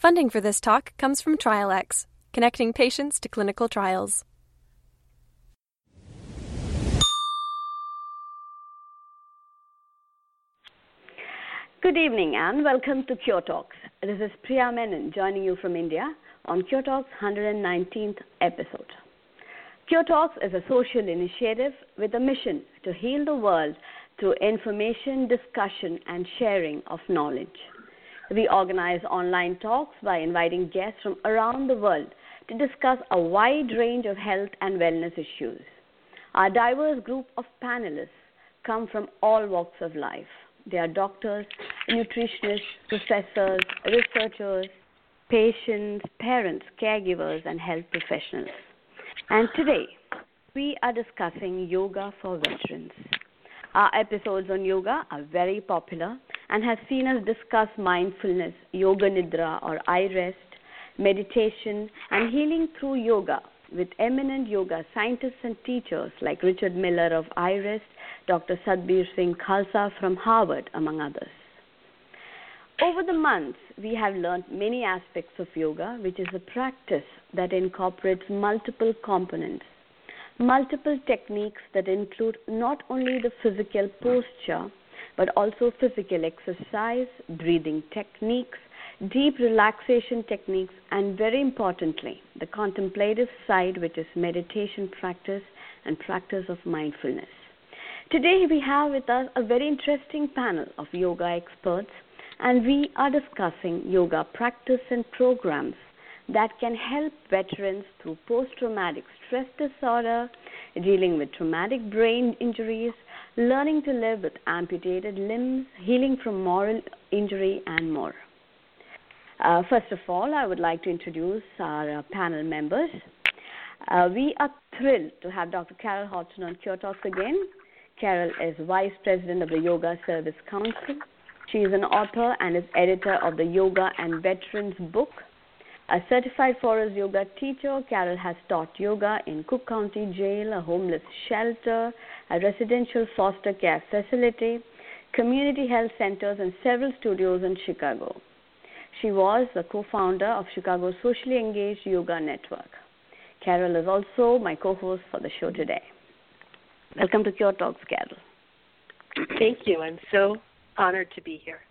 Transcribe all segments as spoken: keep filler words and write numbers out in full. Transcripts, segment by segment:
Funding for this talk comes from TrialX, connecting patients to clinical trials. Good evening and welcome to Cure Talks. This is Priya Menon joining you from India on Cure Talks' one hundred nineteenth episode. Cure Talks is a social initiative with a mission to heal the world through information, discussion, and sharing of knowledge. We organize online talks by inviting guests from around the world to discuss a wide range of health and wellness issues. Our diverse group of panelists come from all walks of life. They are doctors, nutritionists, professors, researchers, patients, parents, caregivers, and health professionals. And today, we are discussing yoga for veterans. Our episodes on yoga are very popular and have seen us discuss mindfulness, yoga nidra or eye rest, meditation, and healing through yoga with eminent yoga scientists and teachers like Richard Miller of I R E S T, Doctor Satbir Singh Khalsa from Harvard, among others. Over the months, we have learned many aspects of yoga, which is a practice that incorporates multiple components, multiple techniques that include not only the physical posture, but also physical exercise, breathing techniques, deep relaxation techniques, and very importantly, the contemplative side, which is meditation practice and practice of mindfulness. Today, we have with us a very interesting panel of yoga experts, and we are discussing yoga practice and programs that can help veterans through post-traumatic stress disorder, dealing with traumatic brain injuries, learning to live with amputated limbs, healing from moral injury, and more. Uh, first of all, I would like to introduce our uh, panel members. Uh, we are thrilled to have Doctor Carol Hodgson on Cure Talks again. Carol is Vice President of the Yoga Service Council. She is an author and is editor of the Yoga and Veterans book. A certified Forest Yoga teacher, Carol has taught yoga in Cook County Jail, a homeless shelter, a residential foster care facility, community health centers, and several studios in Chicago. She was the co-founder of Chicago's Socially Engaged Yoga Network. Carol is also my co-host for the show today. Welcome to Cure Talks, Carol. Thank you. I'm so honored to be here.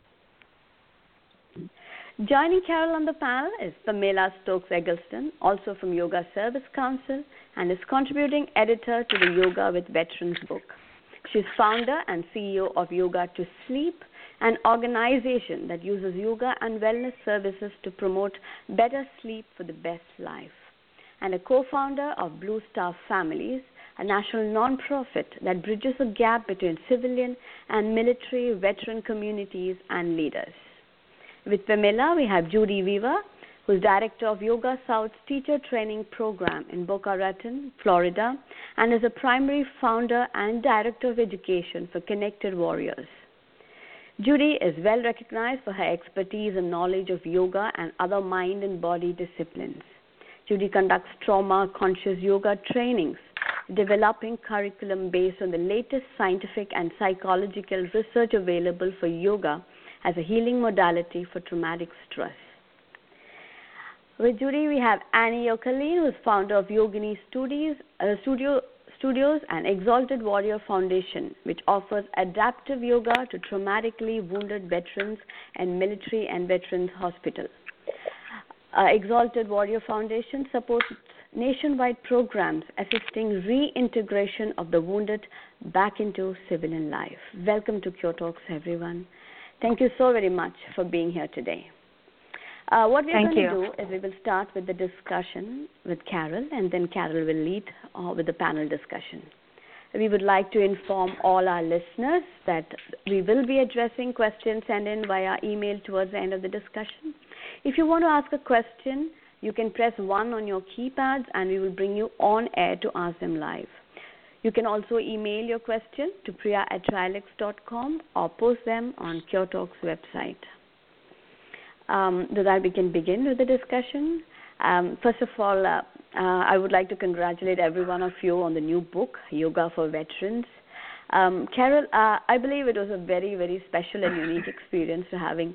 Joining Carol on the panel is Pamela Stokes-Eggleston, also from Yoga Service Council, and is contributing editor to the Yoga with Veterans book. She's founder and C E O of Yoga to Sleep, an organization that uses yoga and wellness services to promote better sleep for the best life, and a co-founder of Blue Star Families, a national nonprofit that bridges a gap between civilian and military veteran communities and leaders. With Pamela, we have Judy Weaver, who is director of Yoga South's teacher training program in Boca Raton, Florida, and is a primary founder and director of education for Connected Warriors. Judy is well recognized for her expertise and knowledge of yoga and other mind and body disciplines. Judy conducts trauma-conscious yoga trainings, developing curriculum based on the latest scientific and psychological research available for yoga as a healing modality for traumatic stress. With Judy, we have Annie Oakley, who is founder of Yogini Studios, uh, Studio, Studios and Exalted Warrior Foundation, which offers adaptive yoga to traumatically wounded veterans and military and veterans hospitals. Uh, Exalted Warrior Foundation supports nationwide programs assisting reintegration of the wounded back into civilian life. Welcome to Cure Talks, everyone. Thank you so very much for being here today. Uh, what we're Thank going you. to do is we will start with the discussion with Carol, and then Carol will lead uh, with the panel discussion. We would like to inform all our listeners that we will be addressing questions sent in via email towards the end of the discussion. If you want to ask a question, you can press one on your keypads and we will bring you on air to ask them live. You can also email your question to priya at trialex dot com or post them on Cure Talks website. Um, so that we can begin with the discussion. Um, first of all, uh, uh, I would like to congratulate every one of you on the new book, Yoga for Veterans. Um, Carol, uh, I believe it was a very, very special and unique experience to having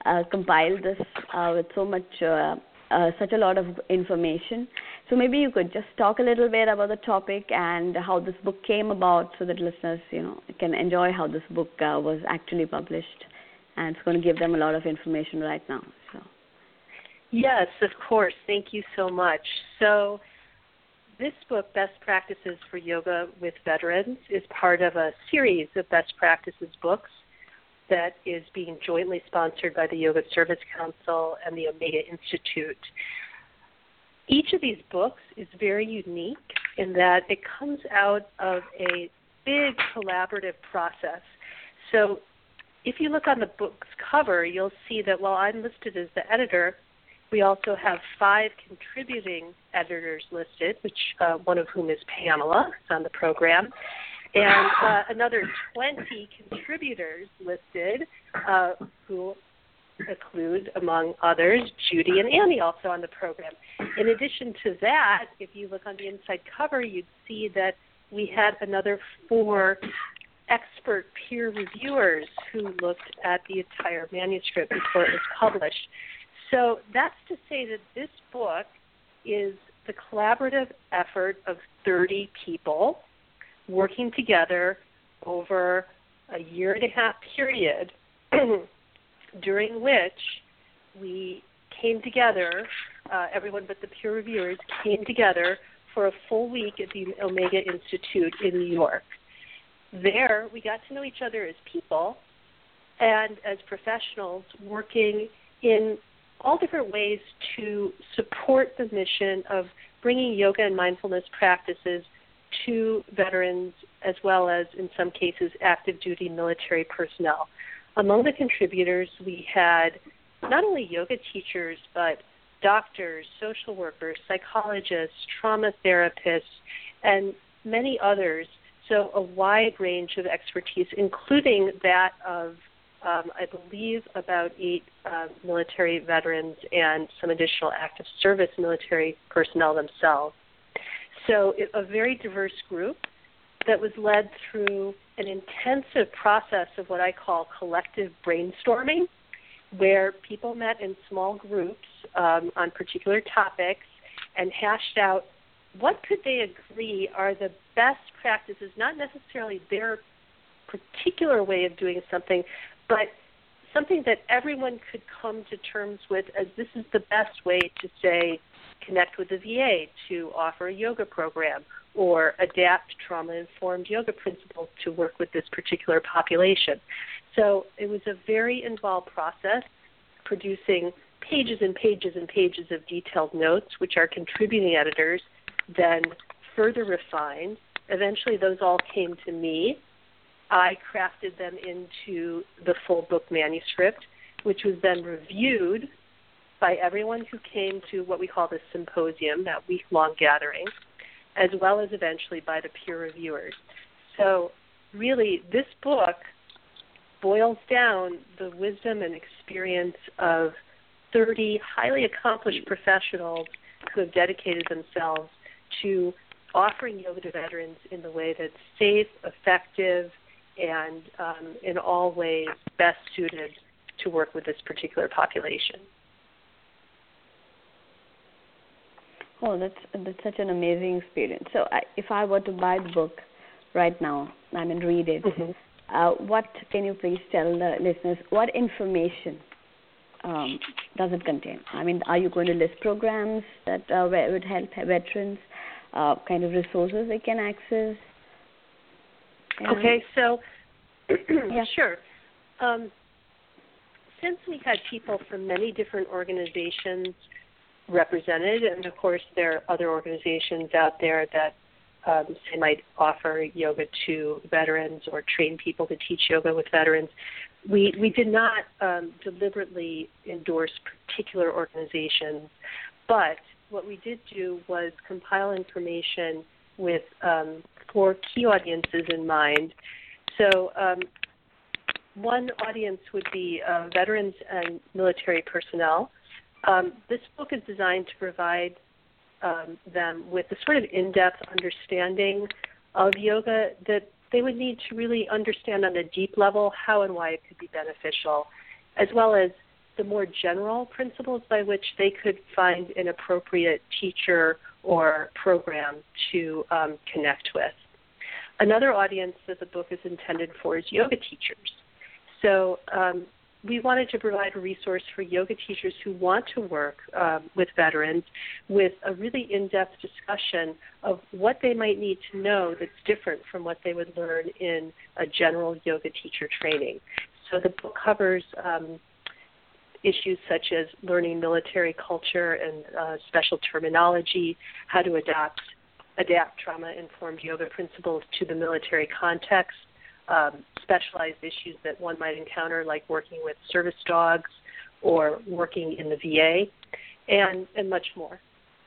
uh, compiled this uh, with so much, uh, uh, such a lot of information. So maybe you could just talk a little bit about the topic and how this book came about, so that listeners, you know, can enjoy how this book uh, was actually published, and it's going to give them a lot of information right now. So. Yes, of course. Thank you so much. So this book, Best Practices for Yoga with Veterans, is part of a series of best practices books that is being jointly sponsored by the Yoga Service Council and the Omega Institute. Each of these books is very unique in that it comes out of a big collaborative process. So if you look on the book's cover, you'll see that while I'm listed as the editor, we also have five contributing editors listed, which uh, one of whom is Pamela, who's on the program, and uh, another twenty contributors listed, uh, who include, among others, Judy and Annie, also on the program. In addition to that, if you look on the inside cover, you'd see that we had another four expert peer reviewers who looked at the entire manuscript before it was published. So that's to say that this book is the collaborative effort of thirty people working together over a year and a half period during which we came together, uh, everyone but the peer reviewers came together for a full week at the Omega Institute in New York. There, we got to know each other as people and as professionals working in all different ways to support the mission of bringing yoga and mindfulness practices to veterans, as well as, in some cases, active duty military personnel. Among the contributors, we had not only yoga teachers, but doctors, social workers, psychologists, trauma therapists, and many others. So a wide range of expertise, including that of, um, I believe, about eight uh, military veterans and some additional active service military personnel themselves. So it, a very diverse group that was led through an intensive process of what I call collective brainstorming, where people met in small groups um, on particular topics and hashed out what could they agree are the best practices, not necessarily their particular way of doing something, but something that everyone could come to terms with as this is the best way to, say, connect with the V A, to offer a yoga program, or adapt trauma-informed yoga principles to work with this particular population. So it was a very involved process, producing pages and pages and pages of detailed notes, which our contributing editors then further refined. Eventually, those all came to me. I crafted them into the full book manuscript, which was then reviewed by everyone who came to what we call the symposium, that week-long gathering, as well as eventually by the peer reviewers. So really, this book boils down the wisdom and experience of thirty highly accomplished professionals who have dedicated themselves to offering yoga to veterans in the way that's safe, effective, and um, in all ways best suited to work with this particular population. Oh, that's that's such an amazing experience. So, I, if I were to buy the book right now, I mean, read it, mm-hmm. uh, what can you please tell the listeners? What information um, does it contain? I mean, are you going to list programs that uh, would help veterans, uh, kind of resources they can access? And okay, so yeah. Sure. Um, since we had people from many different organizations represented, and of course there are other organizations out there that um, say might offer yoga to veterans or train people to teach yoga with veterans, we, we did not um, deliberately endorse particular organizations, but what we did do was compile information with um, four key audiences in mind. So um, one audience would be uh, veterans and military personnel. Um, this book is designed to provide um, them with the sort of in-depth understanding of yoga that they would need to really understand on a deep level how and why it could be beneficial, as well as the more general principles by which they could find an appropriate teacher or program to um, connect with. Another audience that the book is intended for is yoga teachers. So um, we wanted to provide a resource for yoga teachers who want to work um, with veterans with a really in-depth discussion of what they might need to know that's different from what they would learn in a general yoga teacher training. So the book covers um, issues such as learning military culture and uh, special terminology, how to adapt, adapt trauma-informed yoga principles to the military context, um, specialized issues that one might encounter, like working with service dogs or working in the V A, and, and much more.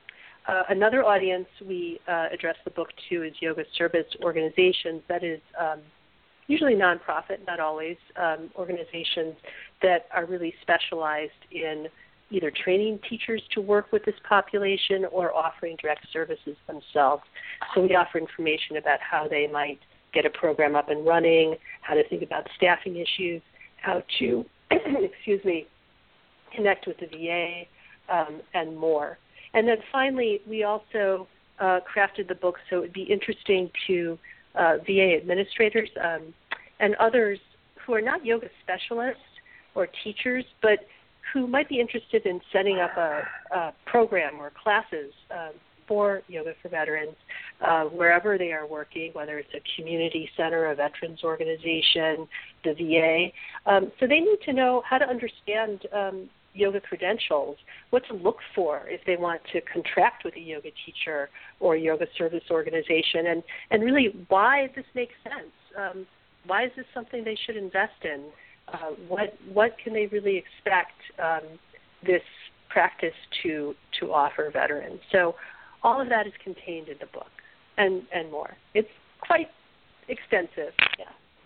Uh, another audience we uh, address the book to is yoga service organizations, that is um, usually nonprofit, not always, um, organizations that are really specialized in either training teachers to work with this population or offering direct services themselves. So we offer information about how they might get a program up and running, how to think about staffing issues, how to, excuse me, connect with the V A, um, and more. And then finally, we also uh, crafted the book so it would be interesting to uh, V A administrators um, and others who are not yoga specialists or teachers, but who might be interested in setting up a, a program or classes uh, for Yoga for Veterans uh, wherever they are working, whether it's a community center, a veterans organization, the V A. Um, so they need to know how to understand um, yoga credentials, what to look for if they want to contract with a yoga teacher or a yoga service organization, and, and really why this makes sense. Um, why is this something they should invest in? Uh, what what can they really expect um, this practice to to offer veterans? So all of that is contained in the book, and, and more. It's quite extensive, yeah.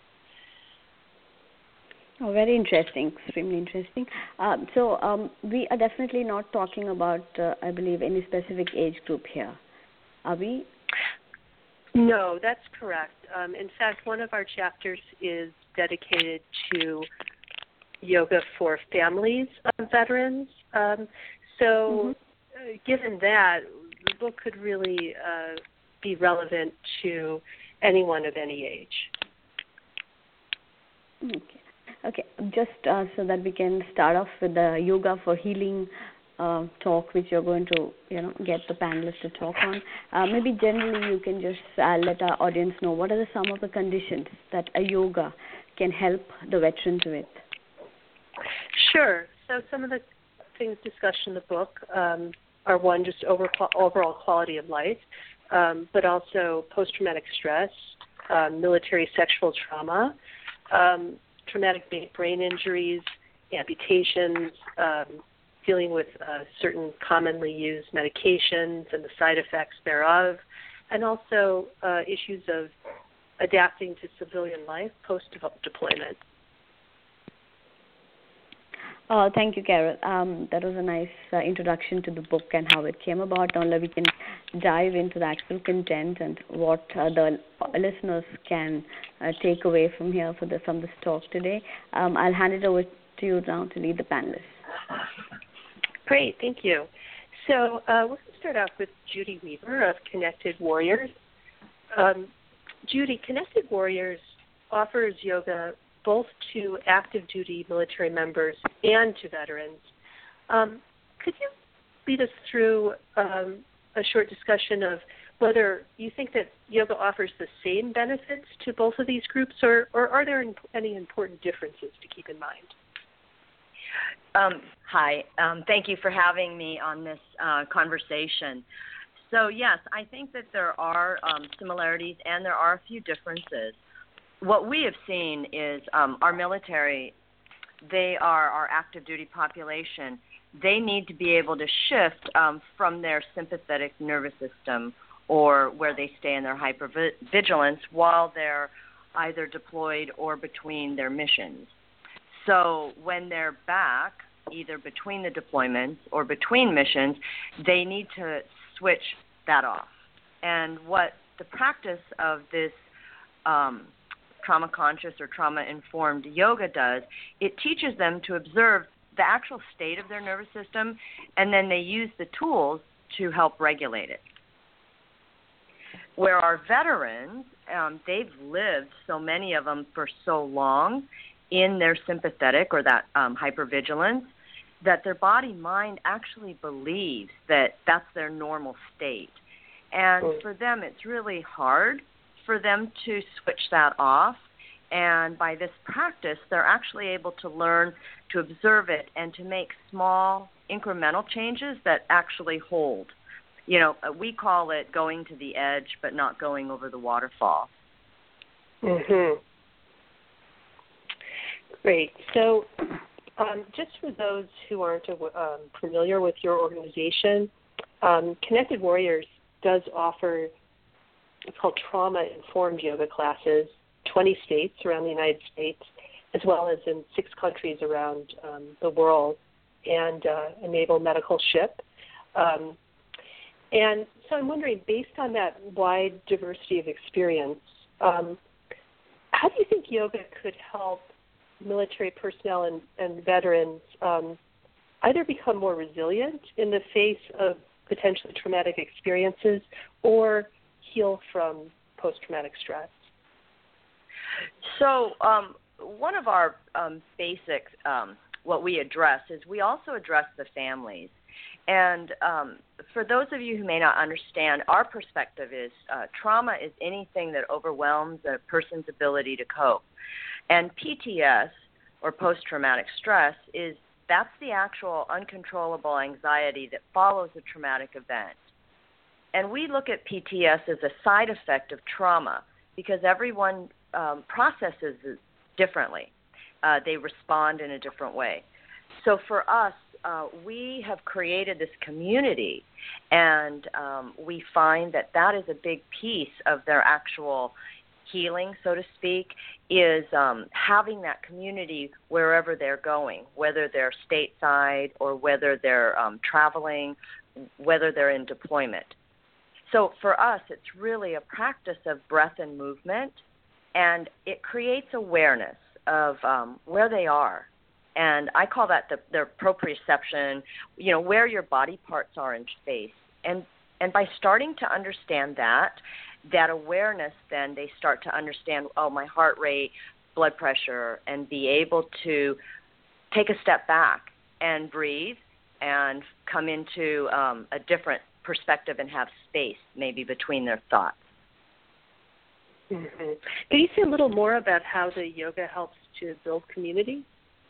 Oh, very interesting, extremely interesting. Um, so um, we are definitely not talking about, uh, I believe, any specific age group here. Are we? No, that's correct. Um, in fact, one of our chapters is dedicated to yoga for families of veterans. Um, so mm-hmm. uh, given that, the book could really uh, be relevant to anyone of any age. Okay. Okay. Just uh, so that we can start off with the yoga for healing uh, talk, which you're going to, you know, get the panelists to talk on. Uh, maybe generally you can just uh, let our audience know what are the, some of the conditions that a yoga can help the veterans with. Sure. So some of the things discussed in the book um, are, one, just over, overall quality of life, um, but also post-traumatic stress, um, military sexual trauma, um, traumatic brain injuries, amputations, um, dealing with uh, certain commonly used medications and the side effects thereof, and also uh, issues of adapting to civilian life post-deployment. Uh, thank you, Carol. Um, that was a nice uh, introduction to the book and how it came about. Now we can dive into the actual content and what uh, the listeners can uh, take away from here for the, from this talk today. Um, I'll hand it over to you now to lead the panelists. Great, thank you. So uh, we're going to start off with Judy Weaver of Connected Warriors. Um, Judy, Connected Warriors offers yoga both to active duty military members and to veterans. Um, could you lead us through um, a short discussion of whether you think that yoga offers the same benefits to both of these groups, or, or are there any important differences to keep in mind? Um, hi. Um, thank you for having me on this uh, conversation. So, yes, I think that there are um, similarities and there are a few differences. What we have seen is um, our military, they are our active duty population. They need to be able to shift um, from their sympathetic nervous system, or where they stay in their hypervigilance, while they're either deployed or between their missions. So when they're back, either between the deployments or between missions, they need to switch that off. And what the practice of this um, trauma-conscious or trauma-informed yoga does, it teaches them to observe the actual state of their nervous system, and then they use the tools to help regulate it. Where our veterans, um, they've lived, so many of them, for so long in their sympathetic or that um, hypervigilance, that their body-mind actually believes that that's their normal state. And mm. for them, it's really hard for them to switch that off. And by this practice, they're actually able to learn to observe it and to make small incremental changes that actually hold. You know, we call it going to the edge, but not going over the waterfall. Mm-hmm. Great. So um, just for those who aren't um, familiar with your organization, um, Connected Warriors does offer what's called trauma-informed yoga classes, twenty states around the United States, as well as in six countries around um, the world, and uh, enable medical-ship. Um, and so I'm wondering, based on that wide diversity of experience, um, how do you think yoga could help military personnel and, and veterans um, either become more resilient in the face of potentially traumatic experiences or heal from post-traumatic stress? So um, one of our um, basic, um, what we address is we also address the families. And um, for those of you who may not understand, our perspective is uh, trauma is anything that overwhelms a person's ability to cope. And P T S, or post-traumatic stress, is that's the actual uncontrollable anxiety that follows a traumatic event. And we look at P T S as a side effect of trauma because everyone um, processes it differently. Uh, they respond in a different way. So for us, uh, we have created this community, and um, we find that that is a big piece of their actual healing, so to speak, is um, having that community wherever they're going, whether they're stateside or whether they're um, traveling, whether they're in deployment. So for us, it's really a practice of breath and movement, and it creates awareness of um, where they are. And I call that the, the proprioception, you know, where your body parts are in space. And and by starting to understand that, that awareness, then they start to understand, oh, my heart rate, blood pressure, and be able to take a step back and breathe and come into um, a different perspective and have space maybe between their thoughts. Mm-hmm. Can you say a little more about how the yoga helps to build community?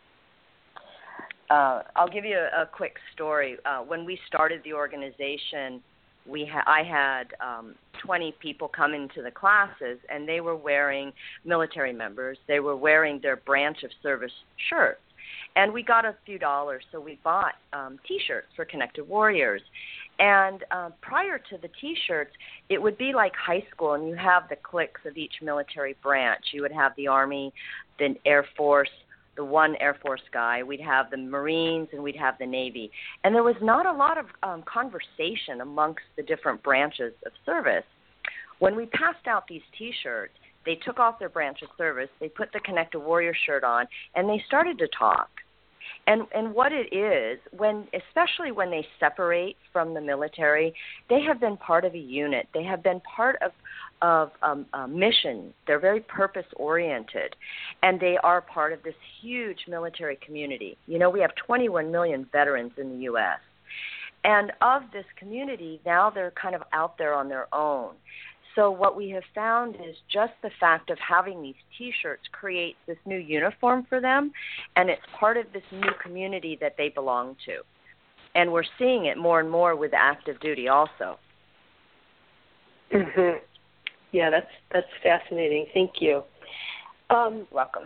Uh, I'll give you a, a quick story. Uh, when we started the organization, we ha- I had um, twenty people come into the classes, and they were wearing, military members, they were wearing their branch of service shirts. And we got a few dollars, so we bought um, T-shirts for Connected Warriors. And uh, prior to the T-shirts, it would be like high school, and you have the cliques of each military branch. You would have the Army, the Air Force, the one Air Force guy. We'd have the Marines, and we'd have the Navy. And there was not a lot of um, conversation amongst the different branches of service. When we passed out these T-shirts, they took off their branch of service, they put the Connected Warrior shirt on, and they started to talk. And and what it is, when especially when they separate from the military, they have been part of a unit. They have been part of of um, a mission. They're very purpose-oriented, and they are part of this huge military community. You know, we have twenty-one million veterans in the U S, and of this community, now they're kind of out there on their own. So what we have found is just the fact of having these T-shirts creates this new uniform for them, and it's part of this new community that they belong to. And we're seeing it more and more with active duty also. Mm-hmm. Yeah, that's that's fascinating. Thank you. Um, Welcome.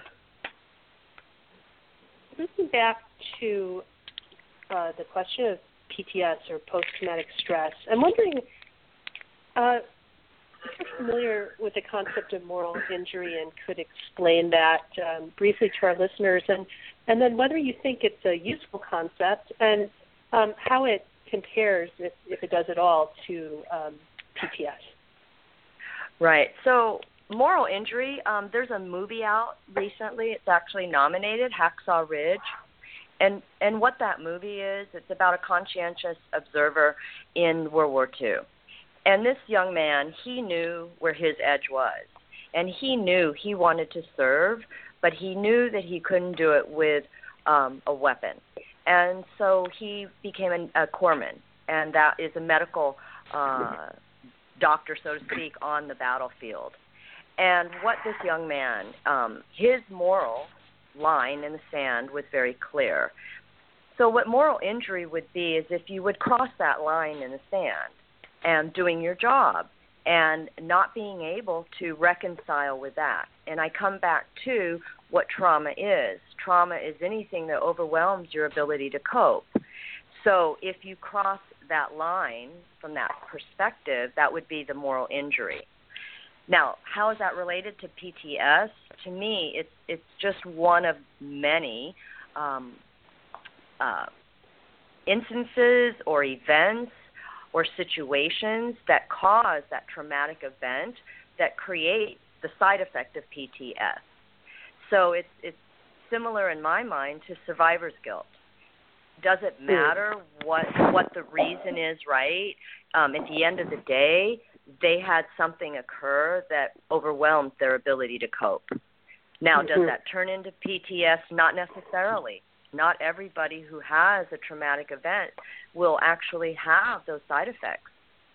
Moving back to uh, the question of P T S or post-traumatic stress, I'm wondering, uh, if you're familiar with the concept of moral injury and could explain that um, briefly to our listeners, and, and then whether you think it's a useful concept and um, how it compares, if, if it does at all, to um, P T S. Right. So moral injury, um, there's a movie out recently. It's actually nominated, Hacksaw Ridge. and and what that movie is, it's about a conscientious observer in World War Two. And this young man, he knew where his edge was. And he knew he wanted to serve, but he knew that he couldn't do it with um, a weapon. And so he became a, a corpsman, and that is a medical uh, doctor, so to speak, on the battlefield. And what this young man, um, his moral line in the sand was very clear. So what moral injury would be is if you would cross that line in the sand and doing your job and not being able to reconcile with that. And I come back to what trauma is. Trauma is anything that overwhelms your ability to cope. So if you cross that line from that perspective, that would be the moral injury. Now, how is that related to P T S? To me, it's it's just one of many um, uh, instances or events or situations that cause that traumatic event that create the side effect of P T S. So it's it's similar in my mind to survivor's guilt. Does it matter what what the reason is, right? Um, at the end of the day, they had something occur that overwhelmed their ability to cope. Now, does that turn into P T S? Not necessarily. Not everybody who has a traumatic event will actually have those side effects.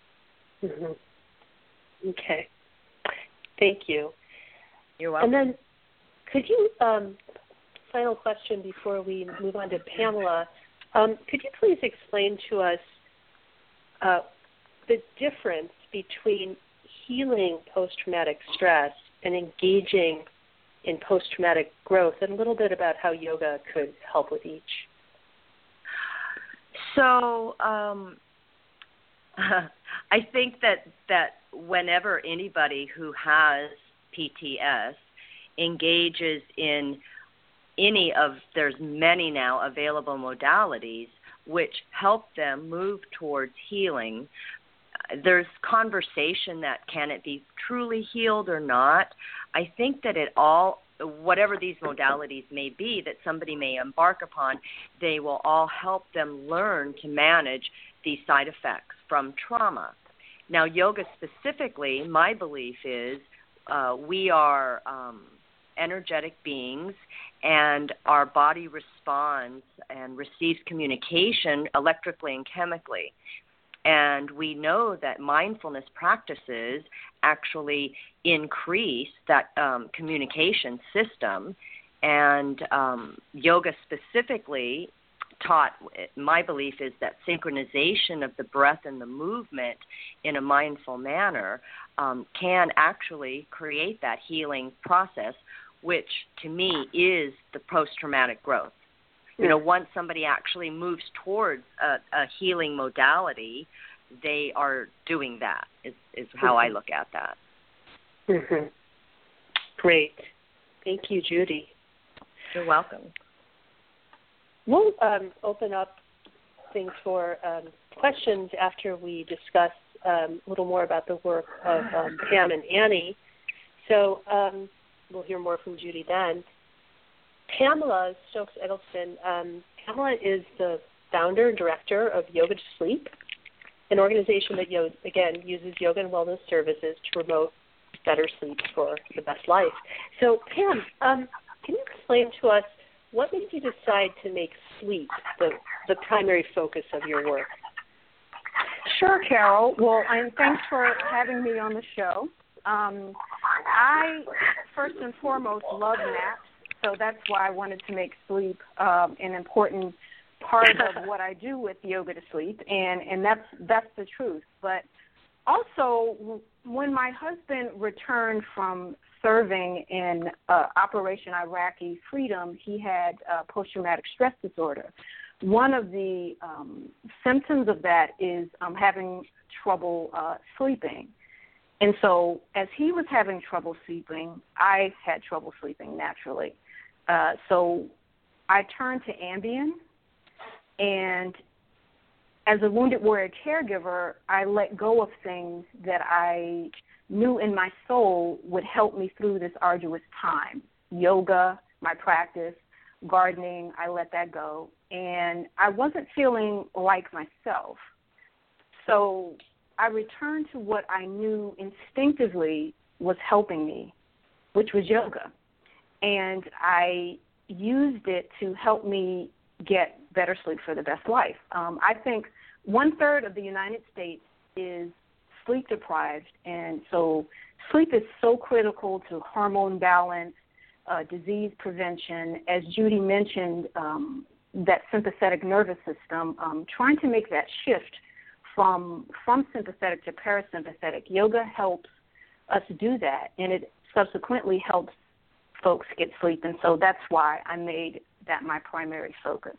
Mm-hmm. Okay. Thank you. You're welcome. And then could you, um, final question before we move on to Pamela, um, could you please explain to us uh, the difference between healing post-traumatic stress and engaging in post-traumatic growth, and a little bit about how yoga could help with each? So um, I think that, that whenever anybody who has P T S engages in any of, there's many now available modalities which help them move towards healing, there's conversation that can it be truly healed or not. I think that it all, whatever these modalities may be that somebody may embark upon, they will all help them learn to manage these side effects from trauma. Now, yoga specifically, my belief is uh, we are um, energetic beings, and our body responds and receives communication electrically and chemically. And we know that mindfulness practices actually increase that um, communication system. And um, yoga specifically taught, my belief is that synchronization of the breath and the movement in a mindful manner um, can actually create that healing process, which to me is the post-traumatic growth. You know, once somebody actually moves towards a, a healing modality, they are doing that, is, is how mm-hmm. I look at that. Mm-hmm. Great. Thank you, Judy. You're welcome. We'll um, open up things for um, questions after we discuss um, a little more about the work of um, Pam and Annie. So um, we'll hear more from Judy then. Pamela Stokes Eggleston, um, Pamela is the founder and director of Yoga to Sleep, an organization that, again, uses yoga and wellness services to promote better sleep for the best life. So, Pam, um, can you explain to us what made you decide to make sleep the, the primary focus of your work? Sure, Carol. Well, and thanks for having me on the show. Um, I, first and foremost, love naps. So that's why I wanted to make sleep um, an important part of what I do with Yoga to Sleep, and, and that's that's the truth. But also, when my husband returned from serving in uh, Operation Iraqi Freedom, he had uh, post-traumatic stress disorder. One of the um, symptoms of that is um, having trouble uh, sleeping. And so as he was having trouble sleeping, I had trouble sleeping naturally. Uh, so I turned to Ambien, and as a Wounded Warrior caregiver, I let go of things that I knew in my soul would help me through this arduous time. Yoga, my practice, gardening, I let that go. And I wasn't feeling like myself. So I returned to what I knew instinctively was helping me, which was yoga. And I used it to help me get better sleep for the best life. Um, I think one-third of the United States is sleep deprived, and so sleep is so critical to hormone balance, uh, disease prevention. As Judy mentioned, um, that sympathetic nervous system, um, trying to make that shift from from sympathetic to parasympathetic. Yoga helps us do that, and it subsequently helps folks get sleep, and so that's why I made that my primary focus.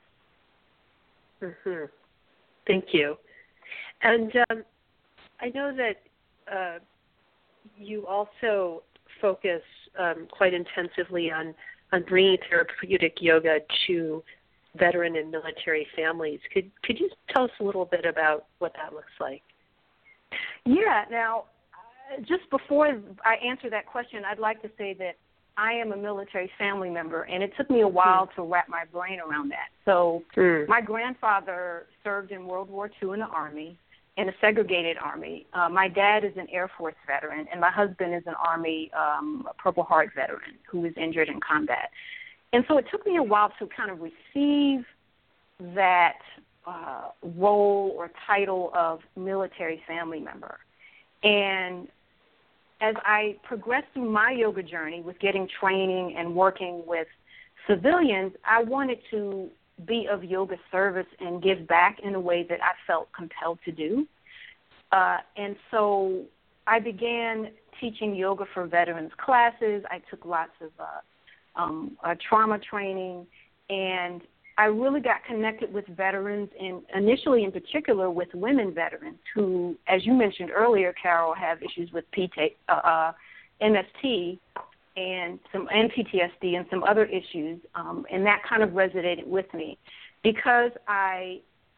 Mm-hmm. Thank you. And um, I know that uh, you also focus um, quite intensively on, on bringing therapeutic yoga to veteran and military families. Could could you tell us a little bit about what that looks like? Yeah. Now, just before I answer that question, I'd like to say that I am a military family member, and it took me a while mm. to wrap my brain around that. So mm. my grandfather served in World War Two in the Army, in a segregated Army. Uh, my dad is an Air Force veteran, and my husband is an Army um, Purple Heart veteran who was injured in combat. And so it took me a while to kind of receive that uh, role or title of military family member. And as I progressed through my yoga journey with getting training and working with civilians, I wanted to be of yoga service and give back in a way that I felt compelled to do. Uh, and so I began teaching yoga for veterans classes. I took lots of uh, um, uh, trauma training, and I really got connected with veterans, and initially in particular with women veterans who, as you mentioned earlier, Carol, have issues with P T, uh, uh, M S T and some and P T S D and some other issues, um, and that kind of resonated with me because I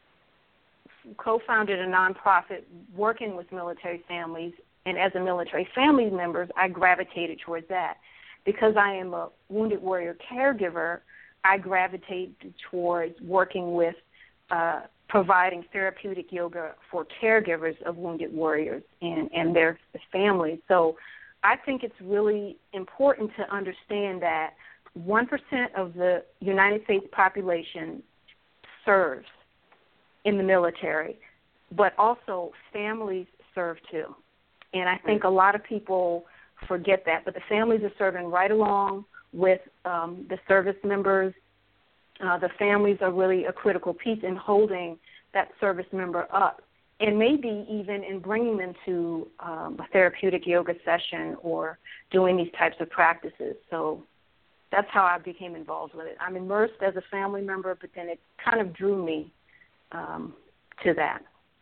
co-founded a nonprofit working with military families, and as a military family member, I gravitated towards that. Because I am a wounded warrior caregiver, I gravitate towards working with uh, providing therapeutic yoga for caregivers of wounded warriors and, and their families. So I think it's really important to understand that one percent of the United States population serves in the military, but also families serve too. And I think a lot of people forget that, but the families are serving right along with um, the service members. Uh, the families are really a critical piece in holding that service member up, and maybe even in bringing them to um, a therapeutic yoga session or doing these types of practices. So that's how I became involved with it. I'm immersed as a family member, but then it kind of drew me um, to that.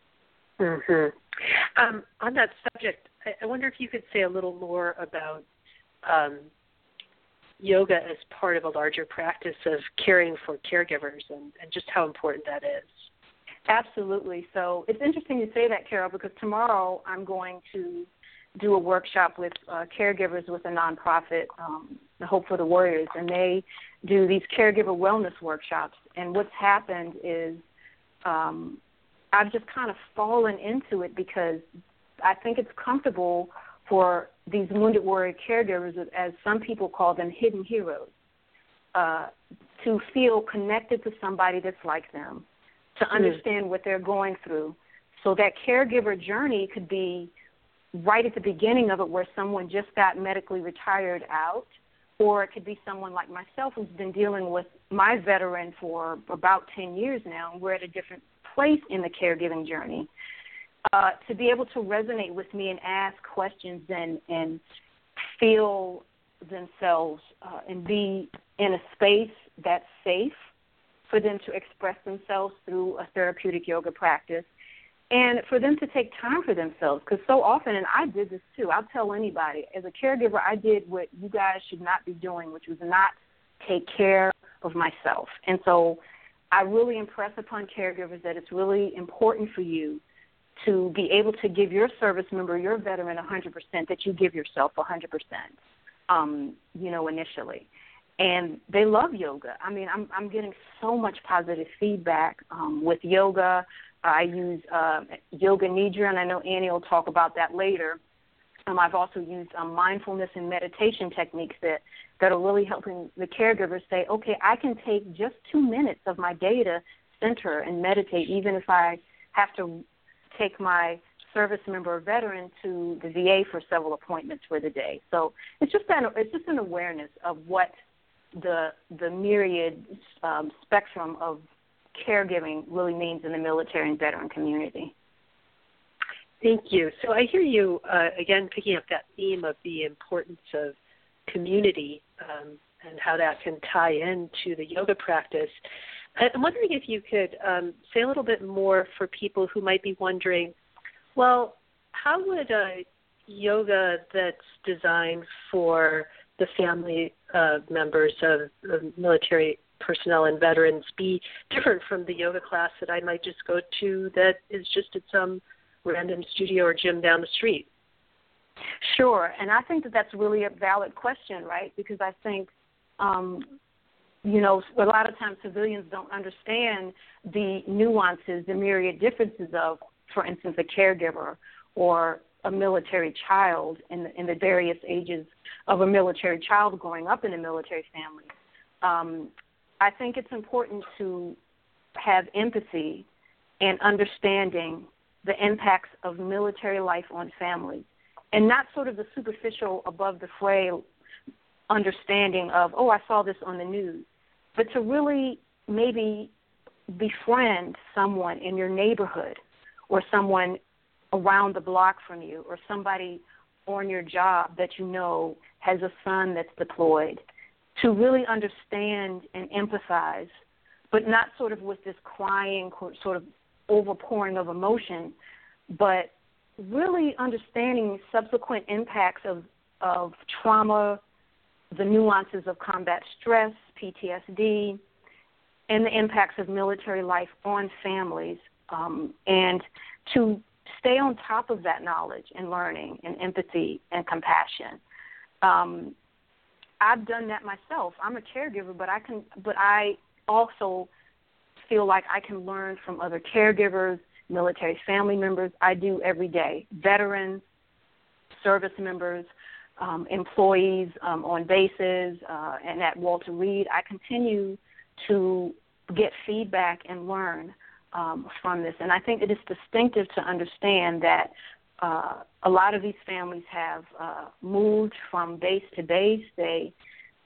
Mm-hmm. Um, on that subject, I, I wonder if you could say a little more about um, yoga as part of a larger practice of caring for caregivers and, and just how important that is. Absolutely. So it's interesting you say that, Carol, because tomorrow I'm going to do a workshop with uh, caregivers with a nonprofit, um, the Hope for the Warriors, and they do these caregiver wellness workshops. And what's happened is um, I've just kind of fallen into it because I think it's comfortable for these wounded warrior caregivers, as some people call them, hidden heroes, uh, to feel connected to somebody that's like them, to understand mm. what they're going through. So that caregiver journey could be right at the beginning of it where someone just got medically retired out, or it could be someone like myself who's been dealing with my veteran for about ten years now, and we're at a different place in the caregiving journey. Uh, to be able to resonate with me and ask questions and, and feel themselves uh, and be in a space that's safe for them to express themselves through a therapeutic yoga practice, and for them to take time for themselves. Because so often, and I did this too, I'll tell anybody, as a caregiver, I did what you guys should not be doing, which was not take care of myself. And so I really impress upon caregivers that it's really important for you to be able to give your service member, your veteran, one hundred percent, that you give yourself one hundred percent, um, you know, initially. and they love yoga. I mean, I'm I'm getting so much positive feedback um, with yoga. I use uh, Yoga Nidra, and I know Annie will talk about that later. Um, I've also used um, mindfulness and meditation techniques that, that are really helping the caregivers say, okay, I can take just two minutes of my day to center and meditate, even if I have to take my service member or veteran to the V A for several appointments for the day. So it's just an, it's just an awareness of what the the myriad um, spectrum of caregiving really means in the military and veteran community. Thank you. So I hear you, uh, again, picking up that theme of the importance of community um, and how that can tie into the yoga practice. I'm wondering if you could um, say a little bit more for people who might be wondering, well, how would a yoga that's designed for the family uh, members of, of military personnel and veterans be different from the yoga class that I might just go to that is just at some random studio or gym down the street? Sure, and I think that that's really a valid question, right? Because I think, um, you know, a lot of times civilians don't understand the nuances, the myriad differences of, for instance, a caregiver or a military child in the, in the various ages of a military child growing up in a military family. Um, I think it's important to have empathy and understanding the impacts of military life on families, and not sort of the superficial, above the fray understanding of, oh, I saw this on the news, but to really maybe befriend someone in your neighborhood or someone around the block from you or somebody on your job that you know has a son that's deployed, to really understand and empathize, but not sort of with this crying sort of overpouring of emotion, but really understanding subsequent impacts of, of trauma, the nuances of combat stress, P T S D, and the impacts of military life on families, um, and to stay on top of that knowledge and learning and empathy and compassion. Um, I've done that myself. I'm a caregiver, but I can, but I also feel like I can learn from other caregivers, military family members. I do every day. Veterans, service members, um, employees um, on bases, uh, and at Walter Reed, I continue to get feedback and learn um, from this. And I think it is distinctive to understand that uh, a lot of these families have uh, moved from base to base. They,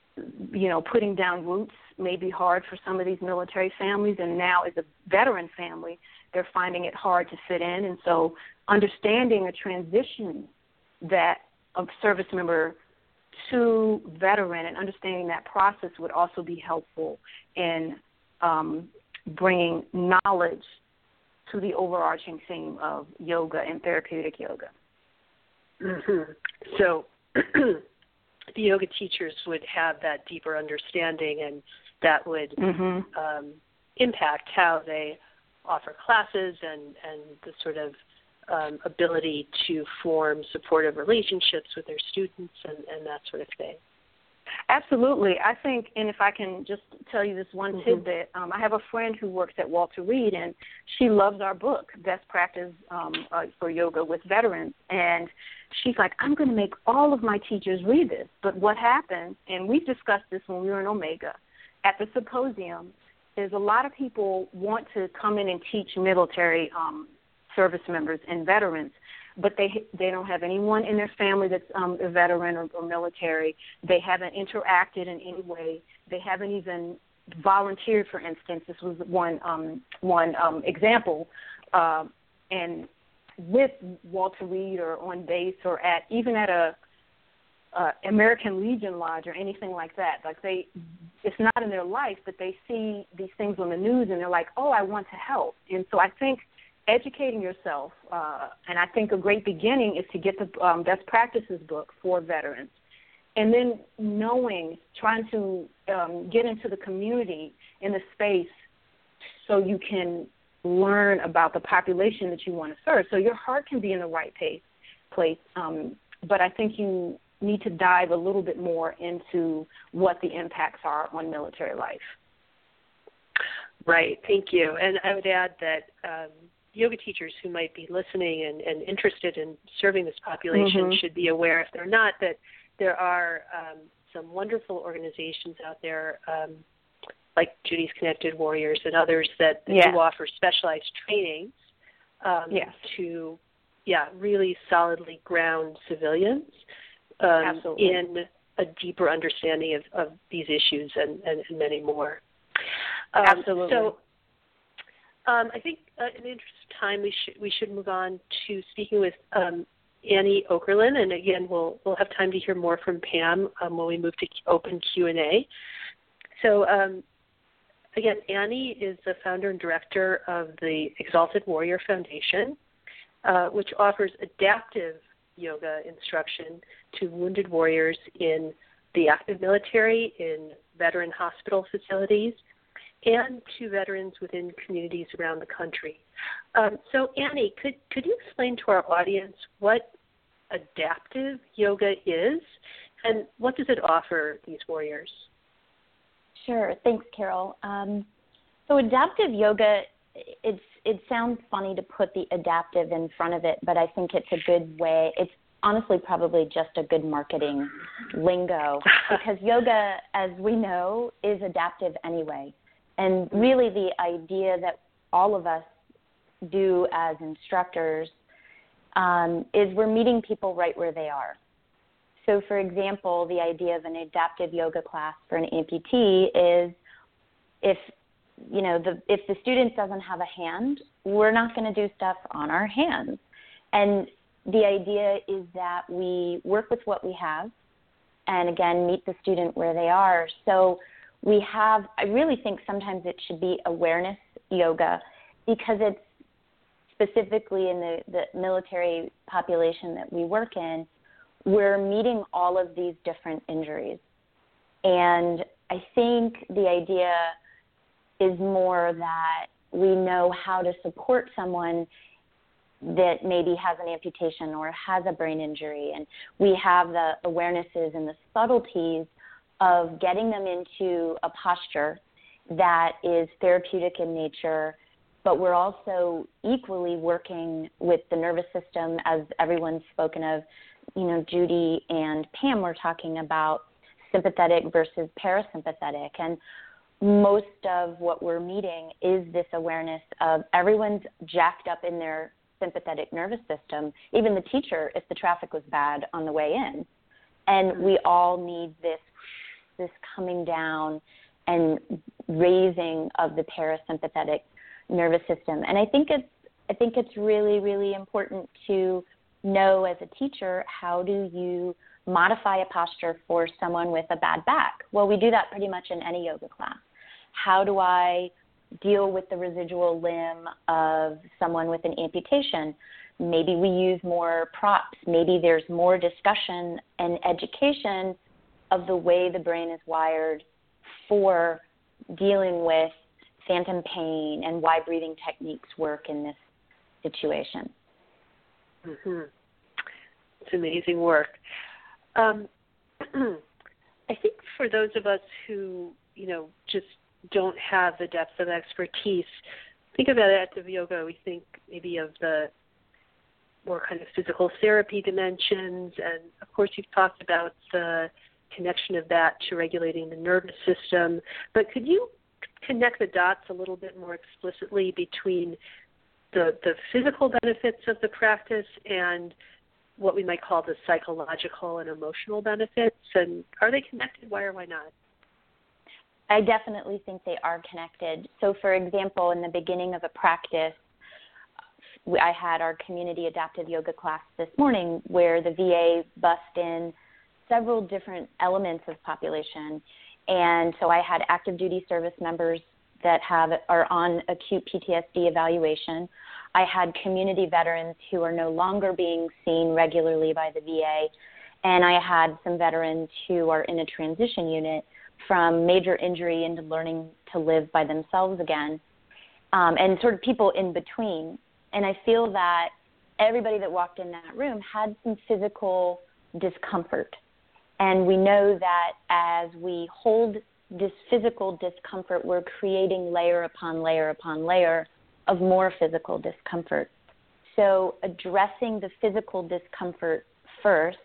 you know, putting down roots may be hard for some of these military families, and now as a veteran family, they're finding it hard to fit in. And so understanding a transition that of service member to veteran and understanding that process would also be helpful in um, bringing knowledge to the overarching theme of yoga and therapeutic yoga. Mm-hmm. So the yoga teachers would have that deeper understanding, and that would mm-hmm. um, impact how they offer classes and, and the sort of um, ability to form supportive relationships with their students and, and that sort of thing. Absolutely. I think, and if I can just tell you this one mm-hmm. tidbit, um, I have a friend who works at Walter Reed, and she loves our book, Best Practice um, uh, for Yoga with Veterans. And she's like, I'm going to make all of my teachers read this. But what happened, and we've discussed this when we were in Omega, at the symposium, is a lot of people want to come in and teach military um, service members and veterans, but they they don't have anyone in their family that's um, a veteran or, or military. They haven't interacted in any way. They haven't even volunteered, for instance. This was one um, one um, example. Uh, and with Walter Reed or on base or at even at a uh, American Legion Lodge or anything like that, like they, it's not in their life, but they see these things on the news and they're like, oh, I want to help. And so I think educating yourself, uh, and I think a great beginning is to get the um, Best Practices book for veterans. And then knowing, trying to um, get into the community in the space so you can learn about the population that you want to serve. So your heart can be in the right pace, place, um, but I think you need to dive a little bit more into what the impacts are on military life. Right. Thank you. And I would add that um, yoga teachers who might be listening and, and interested in serving this population mm-hmm. should be aware, if they're not, that there are um, some wonderful organizations out there, um, like Judy's Connected Warriors and others that, that yeah. do offer specialized trainings um, yes. to, yeah, really solidly ground civilians um, in a deeper understanding of, of these issues and, and, and many more. Um, Absolutely. So um, I think uh, in the interest of time, we should we should move on to speaking with um, Annie Okerlund, and again, we'll we'll have time to hear more from Pam um, when we move to open Q and A. So um, again, Annie is the founder and director of the Exalted Warrior Foundation, uh, which offers adaptive yoga instruction to wounded warriors in the active military, in veteran hospital facilities, and to veterans within communities around the country. Um, so, Annie, could, could you explain to our audience what adaptive yoga is, and what does it offer these warriors? Sure. Thanks, Carol. Um, so adaptive yoga, it's it sounds funny to put the adaptive in front of it, but I think it's a good way. It's honestly probably just a good marketing lingo, because yoga, as we know, is adaptive anyway. And really the idea that all of us do as instructors um, is we're meeting people right where they are. So, for example, the idea of an adaptive yoga class for an amputee is if, you know, the, if the student doesn't have a hand, we're not going to do stuff on our hands. And the idea is that we work with what we have and, again, meet the student where they are. So we have, I really think sometimes it should be awareness yoga, because it's specifically in the, the military population that we work in, we're meeting all of these different injuries. And I think the idea is more that we know how to support someone that maybe has an amputation or has a brain injury, and we have the awarenesses and the subtleties of getting them into a posture that is therapeutic in nature, but we're also equally working with the nervous system, as everyone's spoken of. You know, Judy and Pam were talking about sympathetic versus parasympathetic, and most of what we're meeting is this awareness of everyone's jacked up in their sympathetic nervous system, even the teacher if the traffic was bad on the way in. And we all need this this coming down and raising of the parasympathetic nervous system. And I think it's I think it's really, really important to know as a teacher, how do you modify a posture for someone with a bad back? Well, we do that pretty much in any yoga class. How do I deal with the residual limb of someone with an amputation? Maybe we use more props. Maybe there's more discussion and education of the way the brain is wired for dealing with phantom pain and why breathing techniques work in this situation. Mm-hmm. It's amazing work. Um, I think for those of us who, you know, just don't have the depth of expertise, think about active yoga, we think maybe of the more kind of physical therapy dimensions, and of course you've talked about the connection of that to regulating the nervous system, but could you connect the dots a little bit more explicitly between the, the physical benefits of the practice and what we might call the psychological and emotional benefits, and are they connected? Why or why not? I definitely think they are connected. So, for example, in the beginning of a practice, I had our community adaptive yoga class this morning where the V A bussed in several different elements of population. And so I had active duty service members that have are on acute P T S D evaluation. I had community veterans who are no longer being seen regularly by the V A. And I had some veterans who are in a transition unit from major injury into learning to live by themselves again, um, and sort of people in between. And I feel that everybody that walked in that room had some physical discomfort. And we know that as we hold this physical discomfort, we're creating layer upon layer upon layer of more physical discomfort. So addressing the physical discomfort first,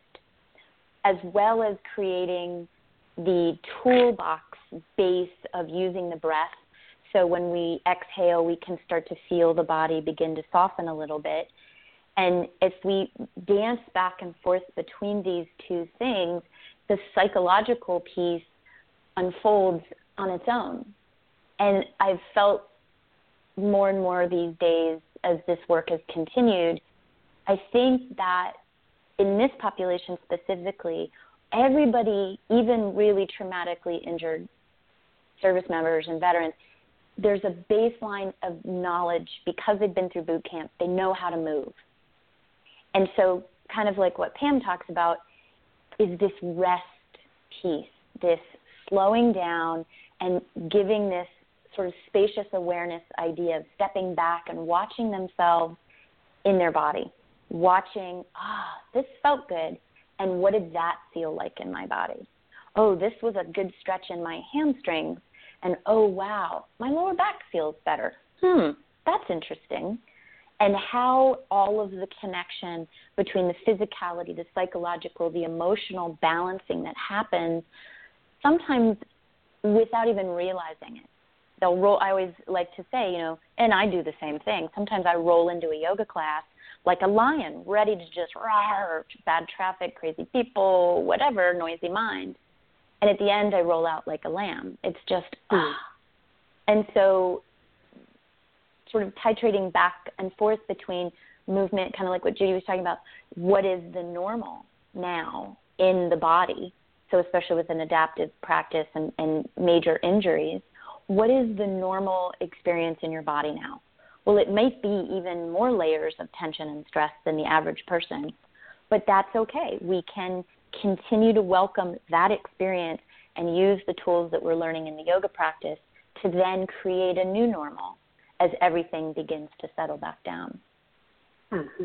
as well as creating the toolbox base of using the breath. So when we exhale, we can start to feel the body begin to soften a little bit. And if we dance back and forth between these two things, the psychological piece unfolds on its own. And I've felt more and more these days as this work has continued, I think that in this population specifically, everybody, even really traumatically injured service members and veterans, there's a baseline of knowledge because they've been through boot camp. They know how to move. And so kind of like what Pam talks about is this rest piece, this slowing down and giving this sort of spacious awareness idea of stepping back and watching themselves in their body, watching, ah, this felt good, and what did that feel like in my body? Oh, this was a good stretch in my hamstrings, and oh, wow, my lower back feels better. Hmm, that's interesting. And how all of the connection between the physicality, the psychological, the emotional balancing that happens sometimes without even realizing it. They'll roll, I always like to say, you know, and I do the same thing. Sometimes I roll into a yoga class like a lion, ready to just roar, bad traffic, crazy people, whatever, noisy mind. And at the end, I roll out like a lamb. It's just, ah. And so sort of titrating back and forth between movement, kind of like what Judy was talking about, what is the normal now in the body, so especially with an adaptive practice and, and major injuries, what is the normal experience in your body now? Well, it might be even more layers of tension and stress than the average person, but that's okay. We can continue to welcome that experience and use the tools that we're learning in the yoga practice to then create a new normal as everything begins to settle back down. Mm-hmm.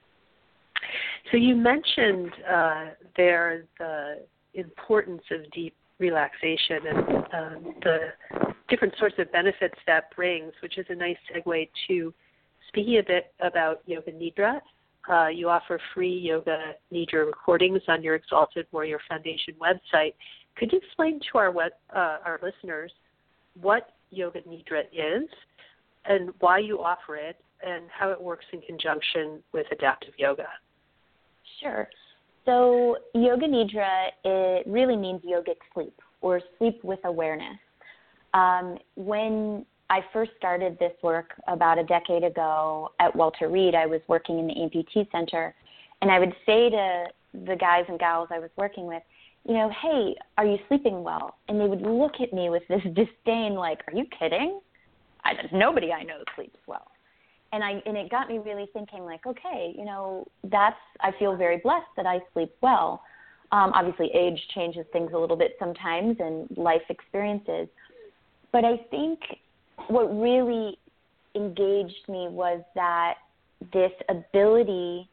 So you mentioned uh, there the importance of deep relaxation and um, the different sorts of benefits that brings, which is a nice segue to speaking a bit about Yoga Nidra. Uh, you offer free Yoga Nidra recordings on your Exalted Warrior Foundation website. Could you explain to our web, uh, our listeners what Yoga Nidra is and why you offer it and how it works in conjunction with adaptive yoga? Sure. So Yoga Nidra, it really means yogic sleep or sleep with awareness. Um, when I first started this work about a decade ago at Walter Reed, I was working in the Amputee Center, and I would say to the guys and gals I was working with, you know, hey, are you sleeping well? And they would look at me with this disdain like, are you kidding? I, nobody I know sleeps well. And I and it got me really thinking like, okay, you know, that's, I feel very blessed that I sleep well. Um, obviously, age changes things a little bit sometimes and life experiences. But I think what really engaged me was that this ability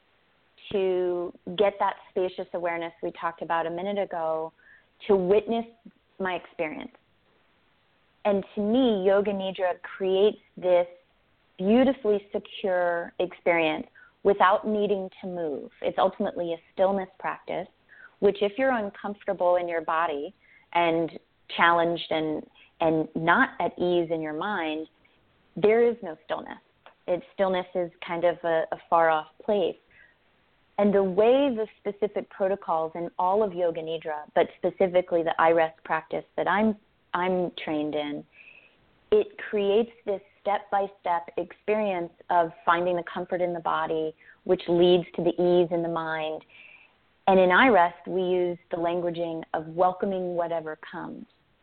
to get that spacious awareness we talked about a minute ago, to witness my experience. And to me, Yoga Nidra creates this beautifully secure experience without needing to move. It's ultimately a stillness practice, which if you're uncomfortable in your body and challenged and, and not at ease in your mind, there is no stillness. It's stillness is kind of a, a far-off place. And the way the specific protocols in all of Yoga Nidra, but specifically the I REST practice that I'm I'm trained in, it creates this step-by-step experience of finding the comfort in the body, which leads to the ease in the mind. And in I REST, we use the languaging of welcoming whatever comes.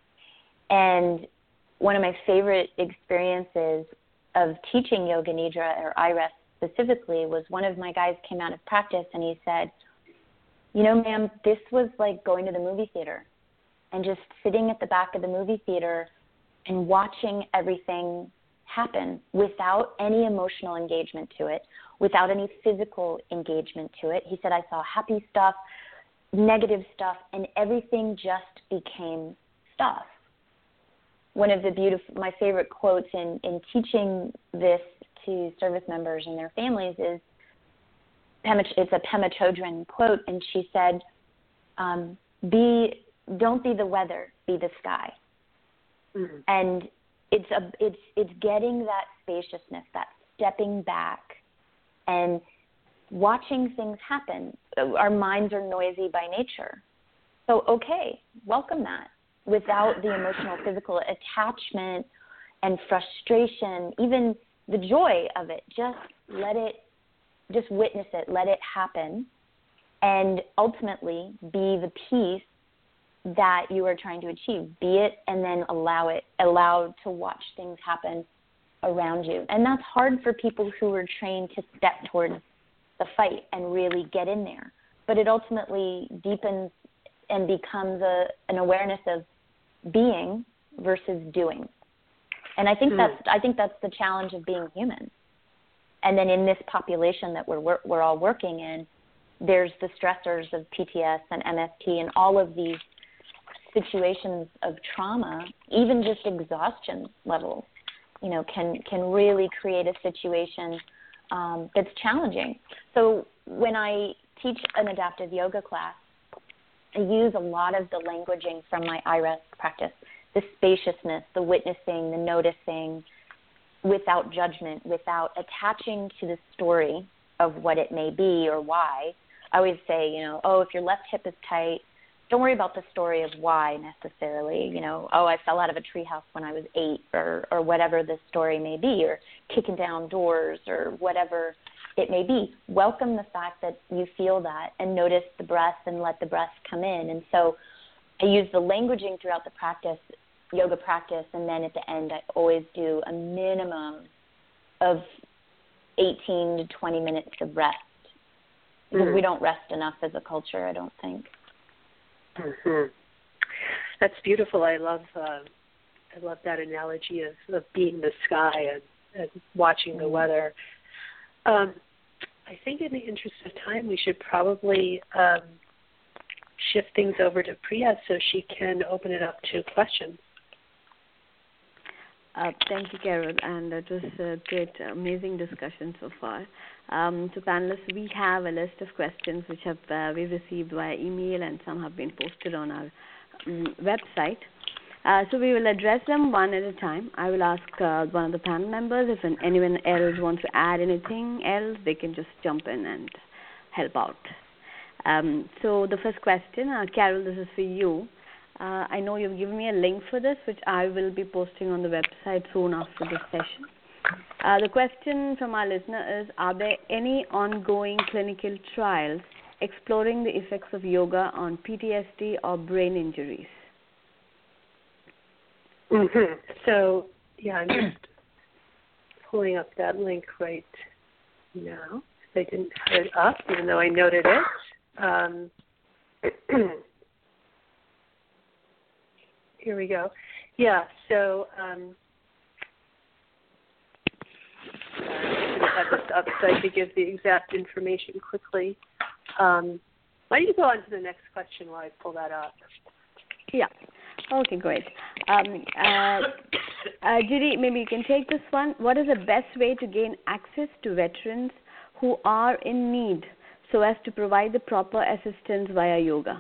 And one of my favorite experiences of teaching Yoga Nidra or I REST specifically was one of my guys came out of practice and he said, you know, ma'am, this was like going to the movie theater and just sitting at the back of the movie theater and watching everything happen without any emotional engagement to it, without any physical engagement to it. He said, I saw happy stuff, negative stuff, and everything just became stuff. One of the beautiful, my favorite quotes in, in teaching this to service members and their families is, Pema, it's a Pema Chodron quote, and she said, um, "Be don't be the weather, be the sky." Mm-hmm. And it's a it's it's getting that spaciousness, that stepping back, and watching things happen. Our minds are noisy by nature, so okay, welcome that without the emotional, physical attachment and frustration, even the joy of it. Just let it. Just witness it, let it happen, and ultimately be the peace that you are trying to achieve. Be it, and then allow it, allow to watch things happen around you. And that's hard for people who are trained to step towards the fight and really get in there. But it ultimately deepens and becomes a, an awareness of being versus doing. And I think mm. that's I think that's the challenge of being human. And then in this population that we're we're all working in, there's the stressors of P T S and M S T and all of these situations of trauma, even just exhaustion levels, you know, can can really create a situation um, that's challenging. So when I teach an adaptive yoga class, I use a lot of the languaging from my I R E S practice, the spaciousness, the witnessing, the noticing, without judgment, without attaching to the story of what it may be or why. I always say, you know, oh, if your left hip is tight, don't worry about the story of why necessarily. You know, oh, I fell out of a treehouse when I was eight, or, or whatever the story may be, or kicking down doors, or whatever it may be. Welcome the fact that you feel that and notice the breath and let the breath come in. And so I use the languaging throughout the practice, yoga practice, and then at the end I always do a minimum of eighteen to twenty minutes of rest, because mm. we don't rest enough as a culture, I don't think. Mm-hmm. That's beautiful. I love uh, I love that analogy of, of being the sky and, and watching the weather. Um, I think in the interest of time, we should probably um, shift things over to Priya so she can open it up to questions. Uh, thank you, Carol, and it was a great, amazing discussion so far. Um, so, panelists, we have a list of questions which have uh, we received via email, and some have been posted on our um, website. Uh, so, we will address them one at a time. I will ask uh, one of the panel members if an, anyone else wants to add anything else, they can just jump in and help out. Um, so, the first question, uh, Carol, this is for you. Uh, I know you've given me a link for this, which I will be posting on the website soon after this session. Uh, the question from our listener is, are there any ongoing clinical trials exploring the effects of yoga on P T S D or brain injuries? Mm-hmm. So, yeah, I'm just pulling up that link right now. I didn't have it up, even though I noted it. Um, Here we go. Yeah, so um, I'm going to have this up so I could give the exact information quickly. Um, why don't you go on to the next question while I pull that up? Yeah. Okay, great. Um, uh, uh, Judy, maybe you can take this one. What is the best way to gain access to veterans who are in need so as to provide the proper assistance via yoga?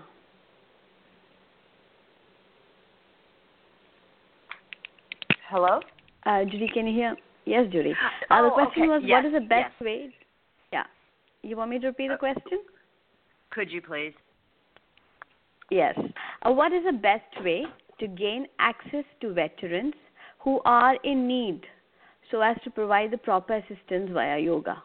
Hello? Uh, Judy, can you hear? Yes, Judy. Uh, oh, the question okay. was, yes, what is the best yes. way? Yeah. You want me to repeat the question? Could you please? Yes. Uh, what is the best way to gain access to veterans who are in need so as to provide the proper assistance via yoga?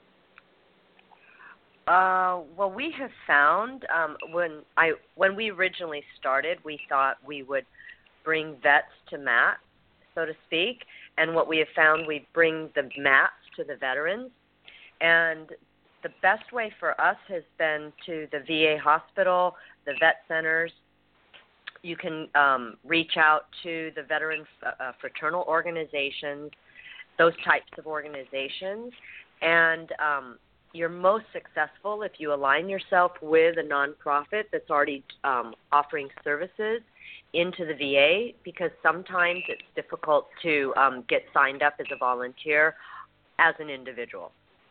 Uh, well, we have found um, when I when we originally started, we thought we would bring vets to mat, so to speak, and what we have found, we bring the mats to the veterans, and the best way for us has been to the V A hospital, the vet centers. You can um, reach out to the veteran uh, fraternal organizations, those types of organizations, and um, you're most successful if you align yourself with a nonprofit that's already um, offering services into the V A, because sometimes it's difficult to um, get signed up as a volunteer as an individual.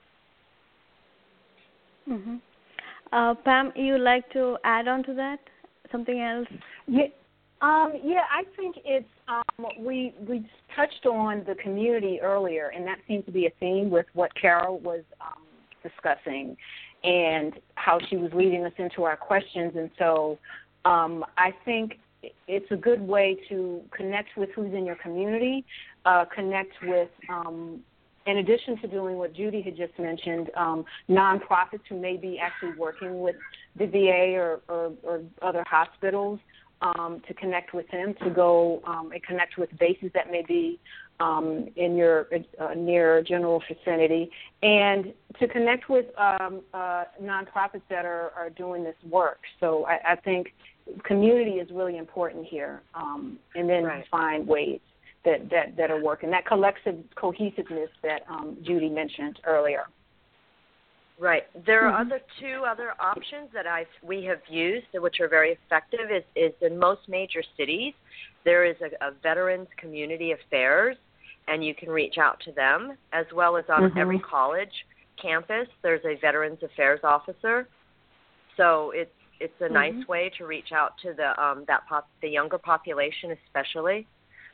Mm-hmm. Uh, Pam, you like to add on to that? Something else? Yeah, um, yeah. I think it's um, we we touched on the community earlier, and that seems to be a theme with what Carol was um, discussing, and how she was leading us into our questions. And so, um, I think it's a good way to connect with who's in your community, uh, connect with. Um, In addition to doing what Judy had just mentioned, um, nonprofits who may be actually working with the V A or, or, or other hospitals, um, to connect with them, to go um, and connect with bases that may be um, in your uh, near general vicinity, and to connect with um, uh, nonprofits that are, are doing this work. So I, I think community is really important here, um, and then right. find ways that, that, that are working, that collective cohesiveness that um, Judy mentioned earlier. Right. There are Mm-hmm. other two other options that I we have used, which are very effective. Is, is in most major cities, there is a, a Veterans Community Affairs, and you can reach out to them, as well as on Mm-hmm. every college campus, there's a Veterans Affairs officer. So it's it's a Mm-hmm. nice way to reach out to the um, that pop, the younger population, especially.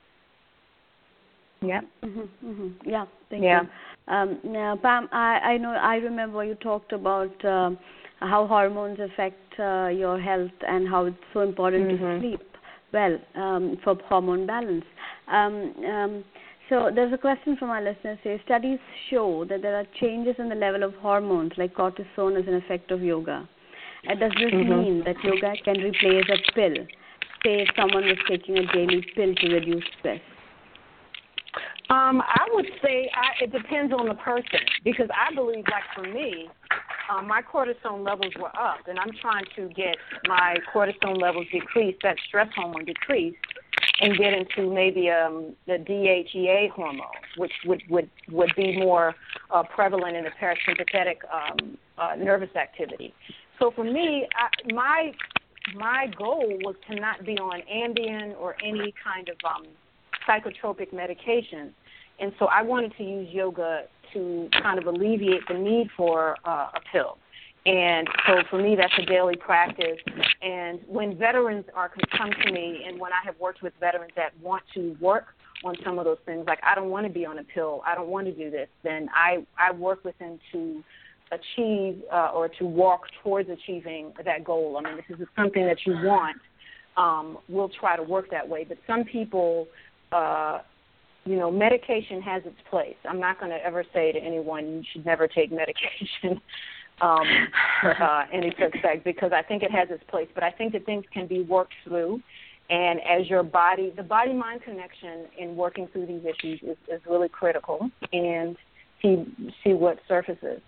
Yeah. Mm-hmm, mm-hmm. Yeah, thank Yeah. you. Um, now, Pam, I, I know I remember you talked about um, how hormones affect uh, your health and how it's so important Mm-hmm. to sleep well um, for hormone balance. Um, um, so there's a question from our listeners. Say, studies show that there are changes in the level of hormones like cortisone as an effect of yoga. Uh, does this Mm-hmm. mean that yoga can replace a pill? Say if someone was taking a daily pill to reduce stress. Um, I would say I, it depends on the person, because I believe, like for me, um, my cortisone levels were up, and I'm trying to get my cortisone levels decreased, that stress hormone decreased, and get into maybe um, the D H E A hormone, which would, would, would be more uh, prevalent in the parasympathetic um, uh, nervous activity. So for me, I, my my goal was to not be on Ambien or any kind of um, psychotropic medication. And so I wanted to use yoga to kind of alleviate the need for uh, a pill. And so for me, that's a daily practice. And when veterans are come to me, and when I have worked with veterans that want to work on some of those things, like I don't want to be on a pill, I don't want to do this, then I, I work with them to achieve uh, or to walk towards achieving that goal. I mean, if this is something that you want, um, we'll try to work that way. But some people, uh, you know, medication has its place. I'm not going to ever say to anyone you should never take medication um, uh, any suspect, because I think it has its place. But I think that things can be worked through. And as your body, the body-mind connection in working through these issues is, is really critical, and see, see what surfaces.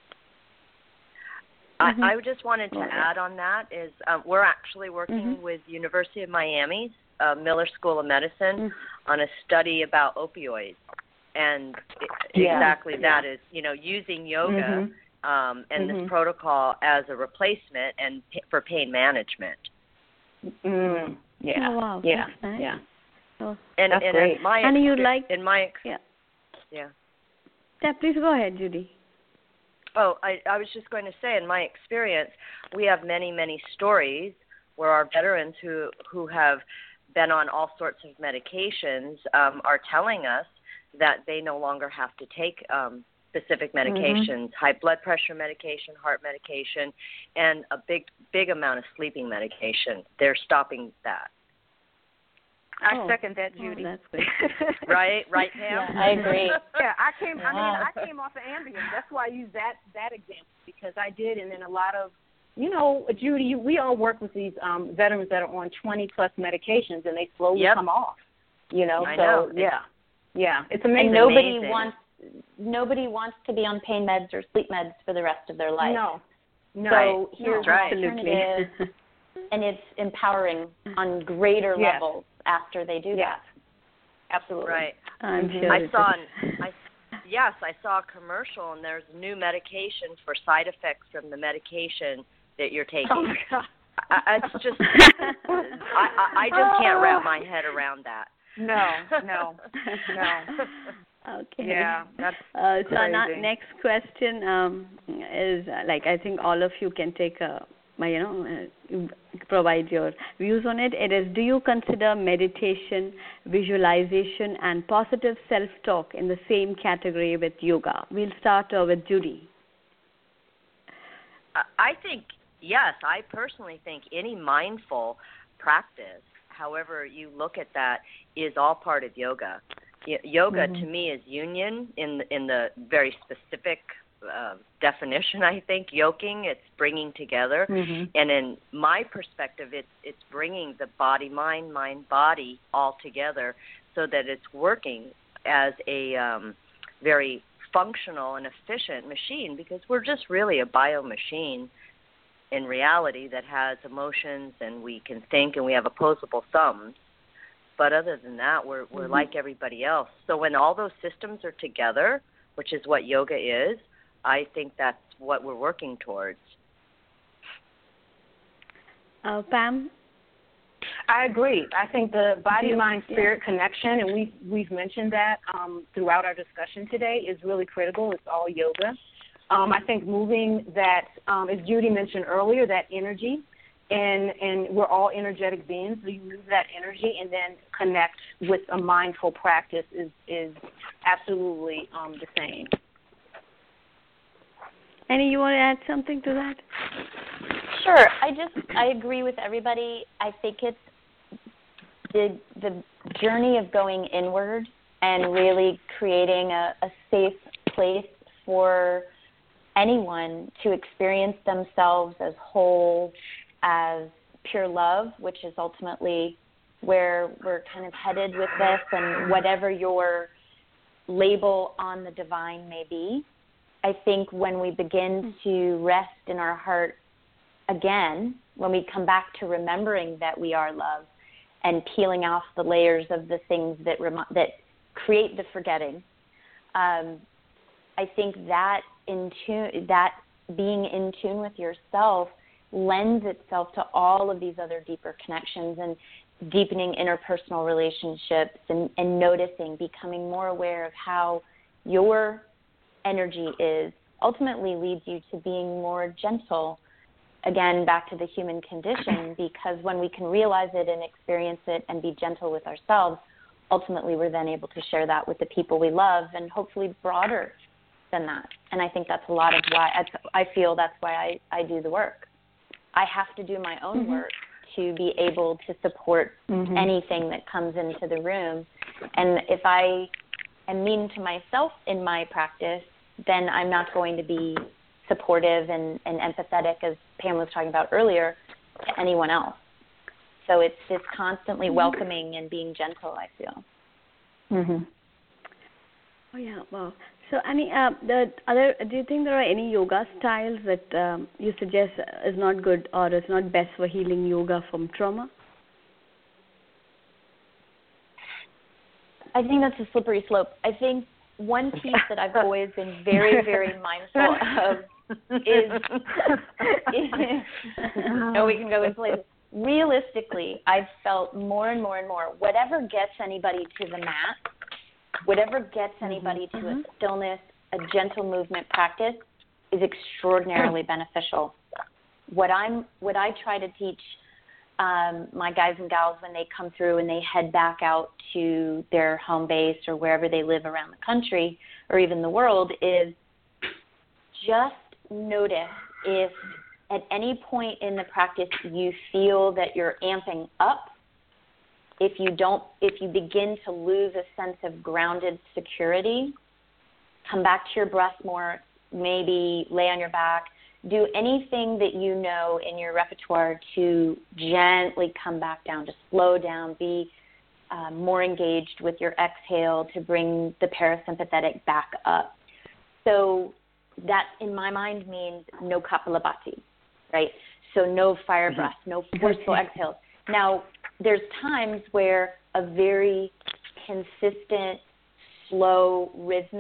Mm-hmm. I, I just wanted to add on that is um, we're actually working mm-hmm. with University of Miami's uh, Miller School of Medicine mm-hmm. on a study about opioids, and yeah. exactly yeah. that is, you know, using yoga mm-hmm. um, and mm-hmm. this protocol as a replacement and p- for pain management. Mm. Yeah. Oh, wow. Yeah. That's nice. Yeah. Oh, and that's and great. in my and you exper- like in my ex- yeah. yeah. Yeah, please go ahead, Judy. Oh, I, I was just going to say, in my experience, we have many, many stories where our veterans who, who have been on all sorts of medications um, are telling us that they no longer have to take um, specific medications, mm-hmm. high blood pressure medication, heart medication, and a big, big amount of sleeping medication. They're stopping that. I oh. second that, Judy. Oh, that's good. Right, right, Pam? Yeah, I agree. Yeah, I came. I mean, I came off of Ambien. That's why I use that that example, because I did, and then a lot of, you know, Judy, you, we all work with these um, veterans that are on twenty plus medications, and they slowly yep. come off. You know, I so know. yeah, it's, yeah, it's amazing. And nobody amazing. wants nobody wants to be on pain meds or sleep meds for the rest of their life. No, no. So right. here's no, right. an alternative, and it's empowering on greater yes. levels after they do yes. that. Absolutely. Right. I'm mm-hmm. sure. I it saw, is. an, I, yes, I saw a commercial, and there's new medication for side effects from the medication that you're taking. Oh my God. I, it's just, I, I just can't wrap my head around that. No, no, no. Okay. Yeah, that's uh, so crazy. our next question um, is uh, like I think all of you can take a, my you know uh, provide your views on it. It is, do you consider meditation, visualization, and positive self-talk in the same category with yoga? We'll start uh, with Judy. I think yes. I personally think any mindful practice, however you look at that, is all part of yoga. Y- yoga mm-hmm. to me is union in the, in the very specific uh, definition. I think yoking, it's bringing together, mm-hmm. and in my perspective, it's it's bringing the body, mind, mind, body all together, so that it's working as a um, very functional and efficient machine. Because we're just really a bio machine in reality that has emotions, and we can think, and we have opposable thumbs. But other than that, we're we're mm-hmm. like everybody else. So when all those systems are together, which is what yoga is, I think that's what we're working towards. Uh, Pam? I agree. I think the body, mind, spirit yeah. connection, and we've, we've mentioned that um, throughout our discussion today, is really critical. It's all yoga. Um, I think moving that, um, as Judy mentioned earlier, that energy, and, and we're all energetic beings, so you move that energy and then connect with a mindful practice is, is absolutely um, the same. Annie, you want to add something to that? Sure. I just, I agree with everybody. I think it's the, the journey of going inward and really creating a, a safe place for anyone to experience themselves as whole, as pure love, which is ultimately where we're kind of headed with this, and whatever your label on the divine may be. I think when we begin to rest in our heart again, when we come back to remembering that we are love and peeling off the layers of the things that rem- that create the forgetting, um, I think that in tune, that being in tune with yourself lends itself to all of these other deeper connections and deepening interpersonal relationships and, and noticing, becoming more aware of how your energy is, ultimately leads you to being more gentle. Again, back to the human condition, because when we can realize it and experience it and be gentle with ourselves, ultimately we're then able to share that with the people we love, and hopefully broader than that. And I think that's a lot of why, I feel that's why I, I do the work. I have to do my own mm-hmm. work to be able to support mm-hmm. anything that comes into the room. And if I am mean to myself in my practice, then I'm not going to be supportive and, and empathetic, as Pam was talking about earlier, to anyone else. So it's just constantly welcoming and being gentle, I feel. Mm-hmm. Oh, yeah, wow. So, Annie, uh, the other, do you think there are any yoga styles that um, you suggest is not good or is not best for healing yoga from trauma? I think that's a slippery slope. I think one piece that I've always been very, very mindful of is, is no, we can go in places. Realistically, I've felt more and more and more, whatever gets anybody to the mat, whatever gets anybody mm-hmm. to a stillness, a gentle movement practice is extraordinarily beneficial. What I'm, what I try to teach um, my guys and gals when they come through and they head back out to their home base or wherever they live around the country or even the world is just notice if at any point in the practice you feel that you're amping up. If you don't, if you begin to lose a sense of grounded security, come back to your breath more, maybe lay on your back, do anything that you know in your repertoire to gently come back down, to slow down, be uh, more engaged with your exhale to bring the parasympathetic back up. So that, in my mind, means no Kapalabhati, right? So no fire mm-hmm. breath, no forceful exhales. Now, there's times where a very consistent, slow, rhythmic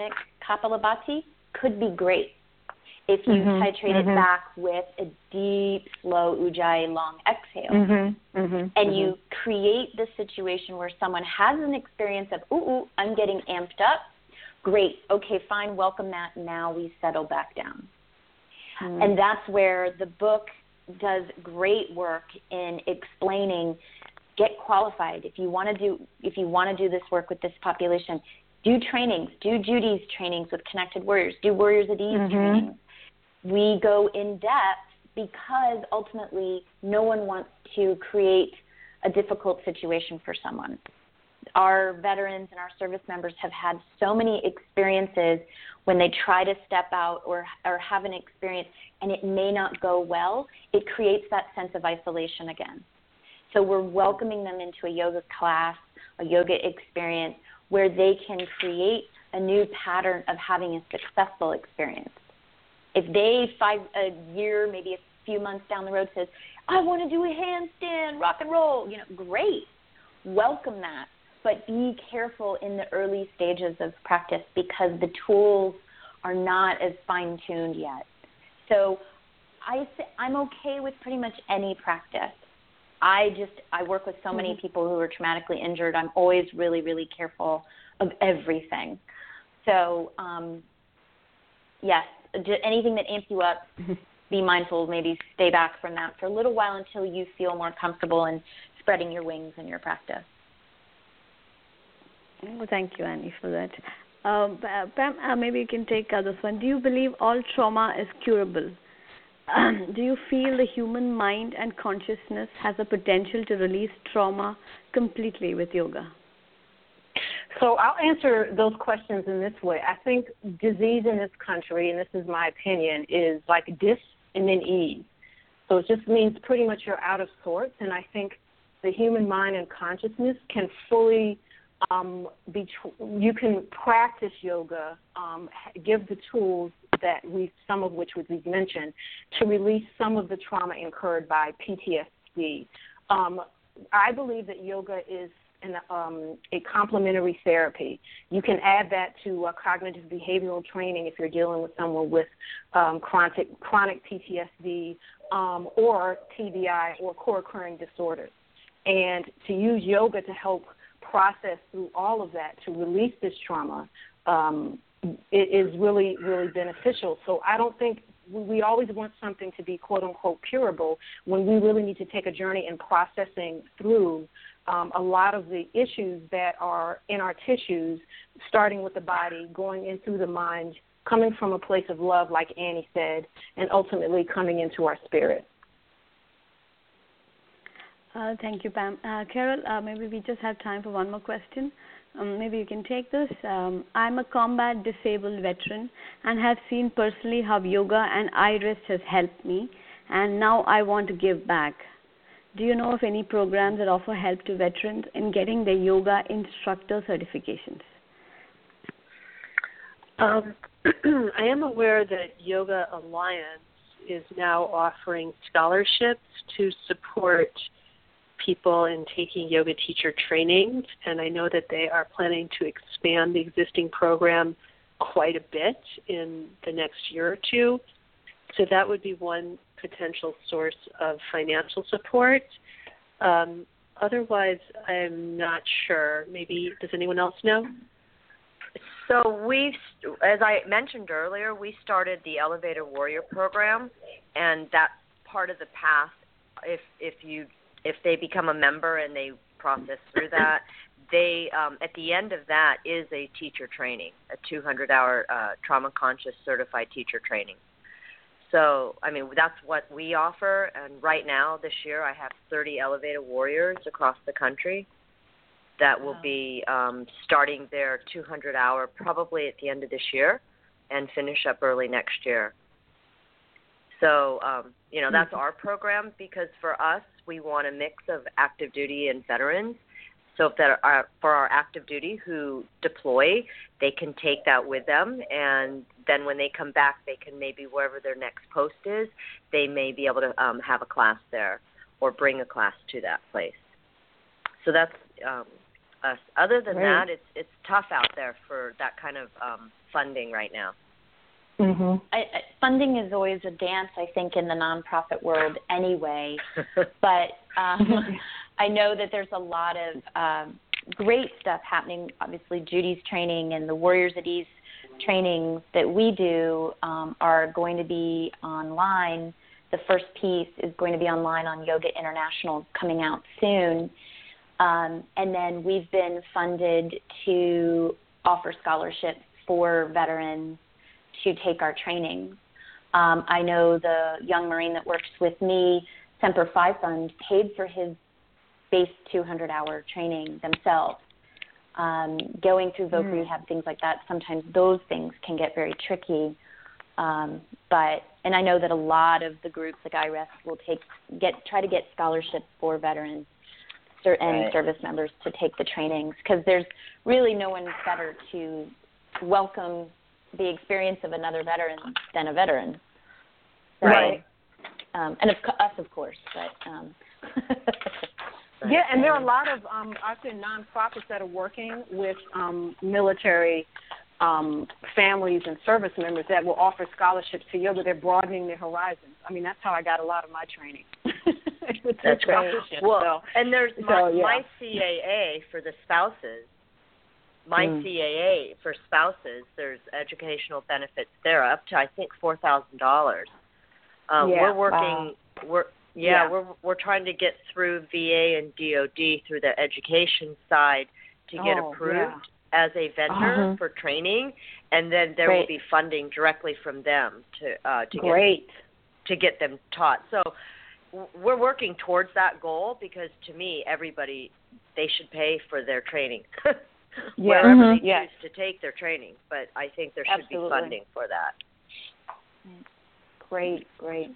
Kapalabhati could be great if you mm-hmm, titrate mm-hmm. it back with a deep, slow Ujjayi long exhale. Mm-hmm, mm-hmm, and mm-hmm. you create the situation where someone has an experience of, ooh, ooh, I'm getting amped up. Great. Okay, fine. Welcome that. Now we settle back down. Mm-hmm. And that's where the book does great work in explaining, get qualified. If you want to do, if you want to do this work with this population, do trainings, do Judy's trainings with Connected Warriors, do Warriors at Ease mm-hmm. trainings. We go in depth because ultimately no one wants to create a difficult situation for someone. Our veterans and our service members have had so many experiences when they try to step out or, or have an experience and it may not go well. It creates that sense of isolation again. So we're welcoming them into a yoga class, a yoga experience where they can create a new pattern of having a successful experience. If they, five a year, maybe a few months down the road, says, I want to do a handstand, rock and roll, you know, great. Welcome that. But be careful in the early stages of practice because the tools are not as fine-tuned yet. So I say, I'm okay with pretty much any practice. I just, I work with so many mm-hmm. people who are traumatically injured. I'm always really, really careful of everything. So, um, yes, anything that amps you up, be mindful, maybe stay back from that for a little while until you feel more comfortable in spreading your wings in your practice. Well, thank you, Annie, for that. Um, Pam, uh, maybe you can take uh, this one. Do you believe all trauma is curable? Um, do you feel the human mind and consciousness has the potential to release trauma completely with yoga? So I'll answer those questions in this way. I think disease in this country, and this is my opinion, is like dis and then ease. So it just means pretty much you're out of sorts, and I think the human mind and consciousness can fully um, be, you can practice yoga, um, give the tools that we, some of which we've mentioned, to release some of the trauma incurred by P T S D. Um, I believe that yoga is an, um, a complementary therapy. You can add that to uh, cognitive behavioral training if you're dealing with someone with um, chronic, chronic P T S D um, or T B I or co-occurring disorders. And to use yoga to help process through all of that to release this trauma um, it is really, really beneficial. So I don't think we always want something to be quote-unquote curable when we really need to take a journey in processing through um, a lot of the issues that are in our tissues, starting with the body, going in through the mind, coming from a place of love, like Annie said, and ultimately coming into our spirit. Uh, thank you, Pam. Uh, Carol, uh, maybe we just have time for one more question. Um, maybe you can take this. Um, I'm a combat disabled veteran and have seen personally how yoga and iRest has helped me, and now I want to give back. Do you know of any programs that offer help to veterans in getting their yoga instructor certifications? Um, I am aware that Yoga Alliance is now offering scholarships to support people in taking yoga teacher training, and I know that they are planning to expand the existing program quite a bit in the next year or two. So that would be one potential source of financial support. Um, otherwise, I'm not sure. Maybe, does anyone else know? So we, as I mentioned earlier, we started the Elevated Warrior program, and that's part of the path. If if you if they become a member and they process through that, they um, at the end of that is a teacher training, a two hundred hour uh, trauma conscious certified teacher training. So, I mean, that's what we offer. And right now, this year, I have thirty Elevated Warriors across the country that will wow. be um, starting their two hundred hour probably at the end of this year and finish up early next year. So, um, you know, that's mm-hmm. our program, because for us, we want a mix of active duty and veterans. So if that are, for our active duty who deploy, they can take that with them, and then when they come back, they can maybe wherever their next post is, they may be able to um, have a class there or bring a class to that place. So that's um, us. Other than Great. that, it's it's tough out there for that kind of um, funding right now. Mm-hmm. I, I, funding is always a dance, I think, in the nonprofit world anyway. But um, I know that there's a lot of um, great stuff happening. Obviously, Judy's training and the Warriors at Ease trainings that we do um, are going to be online. The first piece is going to be online on Yoga International, coming out soon. Um, and then we've been funded to offer scholarships for veterans to take our training. Um, I know the young Marine that works with me, Semper Fi Fund, paid for his base two hundred hour training themselves. Um, going through voc mm. rehab, things like that, sometimes those things can get very tricky. Um, but and I know that a lot of the groups like I R E S will take get try to get scholarships for veterans and right. service members to take the trainings, because there's really no one better to welcome the experience of another veteran than a veteran. So, right. Um, and of co- us, of course. But um, yeah, and there are a lot of um, I've been nonprofits that are working with um, military um, families and service members that will offer scholarships to yoga. They're broadening their horizons. I mean, that's how I got a lot of my training. with That's right. Well, so, and there's so, my, yeah. my C A A for the spouses. My mm. C A A for spouses, there's educational benefits there up to I think four thousand dollars. Um, yeah, we're working. wow. We're yeah, yeah, we're we're trying to get through V A and D O D through the education side to get oh, approved yeah. as a vendor uh-huh. for training, and then there Great. will be funding directly from them to uh, to Great. get to get them taught. So we're working towards that goal, because to me, everybody, they should pay for their training. Yeah. Wherever Mm-hmm. they choose yes. to take their training, but I think there should Absolutely. be funding for that. Great, great.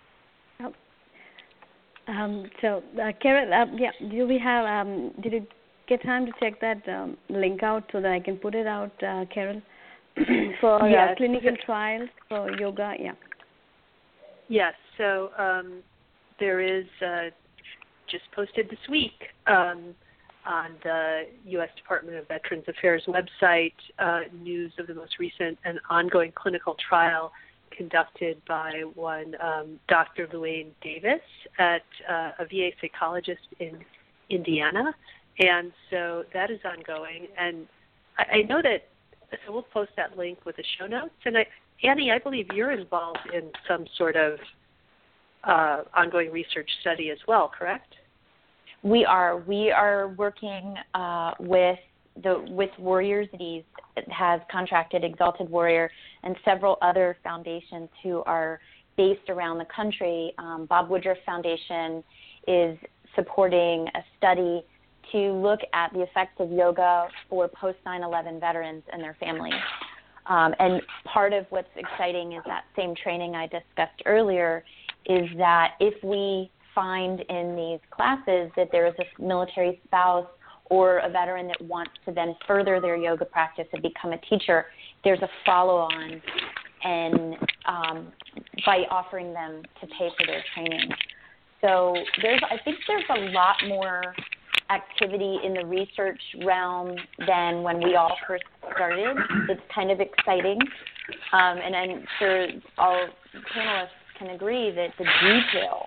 Um, so, uh, Carol, uh, yeah, do we have? Um, did you get time to check that um, link out so that I can put it out, uh, Carol, for yes. uh, clinical trials for yoga? Yeah. Yes. So um, there is uh, just posted this week. Um, on the U S Department of Veterans Affairs website, uh, news of the most recent and ongoing clinical trial conducted by one um, Doctor Luanne Davis at uh, a V A psychologist in Indiana. And so that is ongoing. And I, I know that, so we'll post that link with the show notes. And I, Annie, I believe you're involved in some sort of uh, ongoing research study as well, correct? We are. We are working uh, with the with Warriors at Ease. It has contracted Exalted Warrior and several other foundations who are based around the country. Um, Bob Woodruff Foundation is supporting a study to look at the effects of yoga for post nine eleven veterans and their families. Um, and part of what's exciting is that same training I discussed earlier is that if we find in these classes that there is a military spouse or a veteran that wants to then further their yoga practice and become a teacher, there's a follow-on and um, by offering them to pay for their training. So there's, I think there's a lot more activity in the research realm than when we all first started. It's kind of exciting. Um, and I'm sure all panelists can agree that the detail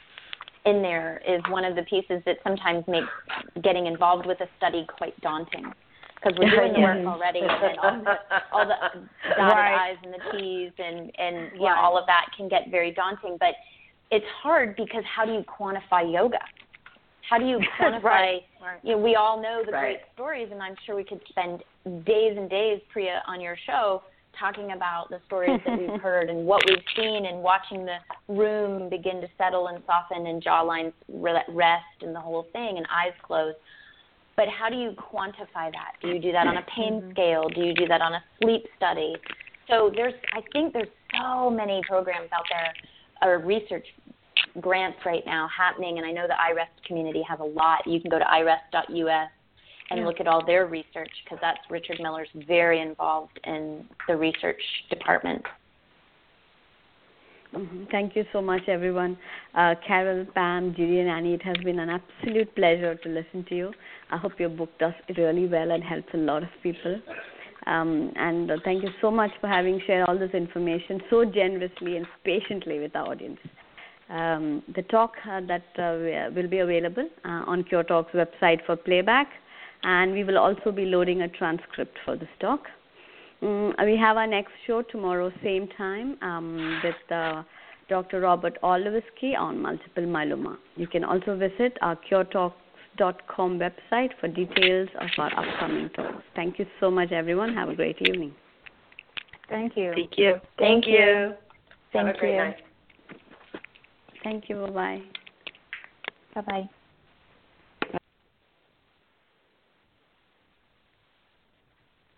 in there is one of the pieces that sometimes makes getting involved with a study quite daunting, because we're doing the work already, and then all the, all the dotted right. I's and the T's and, and you right. know, all of that can get very daunting. But it's hard because how do you quantify yoga? How do you quantify, right. Right. you know, we all know the Right. great stories, and I'm sure we could spend days and days, Priya, on your show talking about the stories that we've heard and what we've seen, and watching the room begin to settle and soften and jawlines rest and the whole thing and eyes closed. But how do you quantify that? Do you do that on a pain mm-hmm. scale? Do you do that on a sleep study? So there's, I think there's so many programs out there, or research grants right now happening, and I know the I R E S community has a lot. You can go to I R E S dot U S and yeah. look at all their research, because that's Richard Miller's very involved in the research department. Mm-hmm. Thank you so much, everyone. Uh, Carol, Pam, Judy, and Annie, it has been an absolute pleasure to listen to you. I hope your book does really well and helps a lot of people. Um, and uh, thank you so much for having shared all this information so generously and patiently with our audience. Um, the talk uh, that uh, will be available uh, on Cure Talk's website for playback, and we will also be loading a transcript for this talk. Um, we have our next show tomorrow, same time, um, with uh, Doctor Robert Orlowski on multiple myeloma. You can also visit our cure talks dot com website for details of our upcoming talks. Thank you so much, everyone. Have a great evening. Thank you. Thank you. Thank, Thank you. you. Thank Have a great you. night. Thank you. Bye-bye. Bye-bye.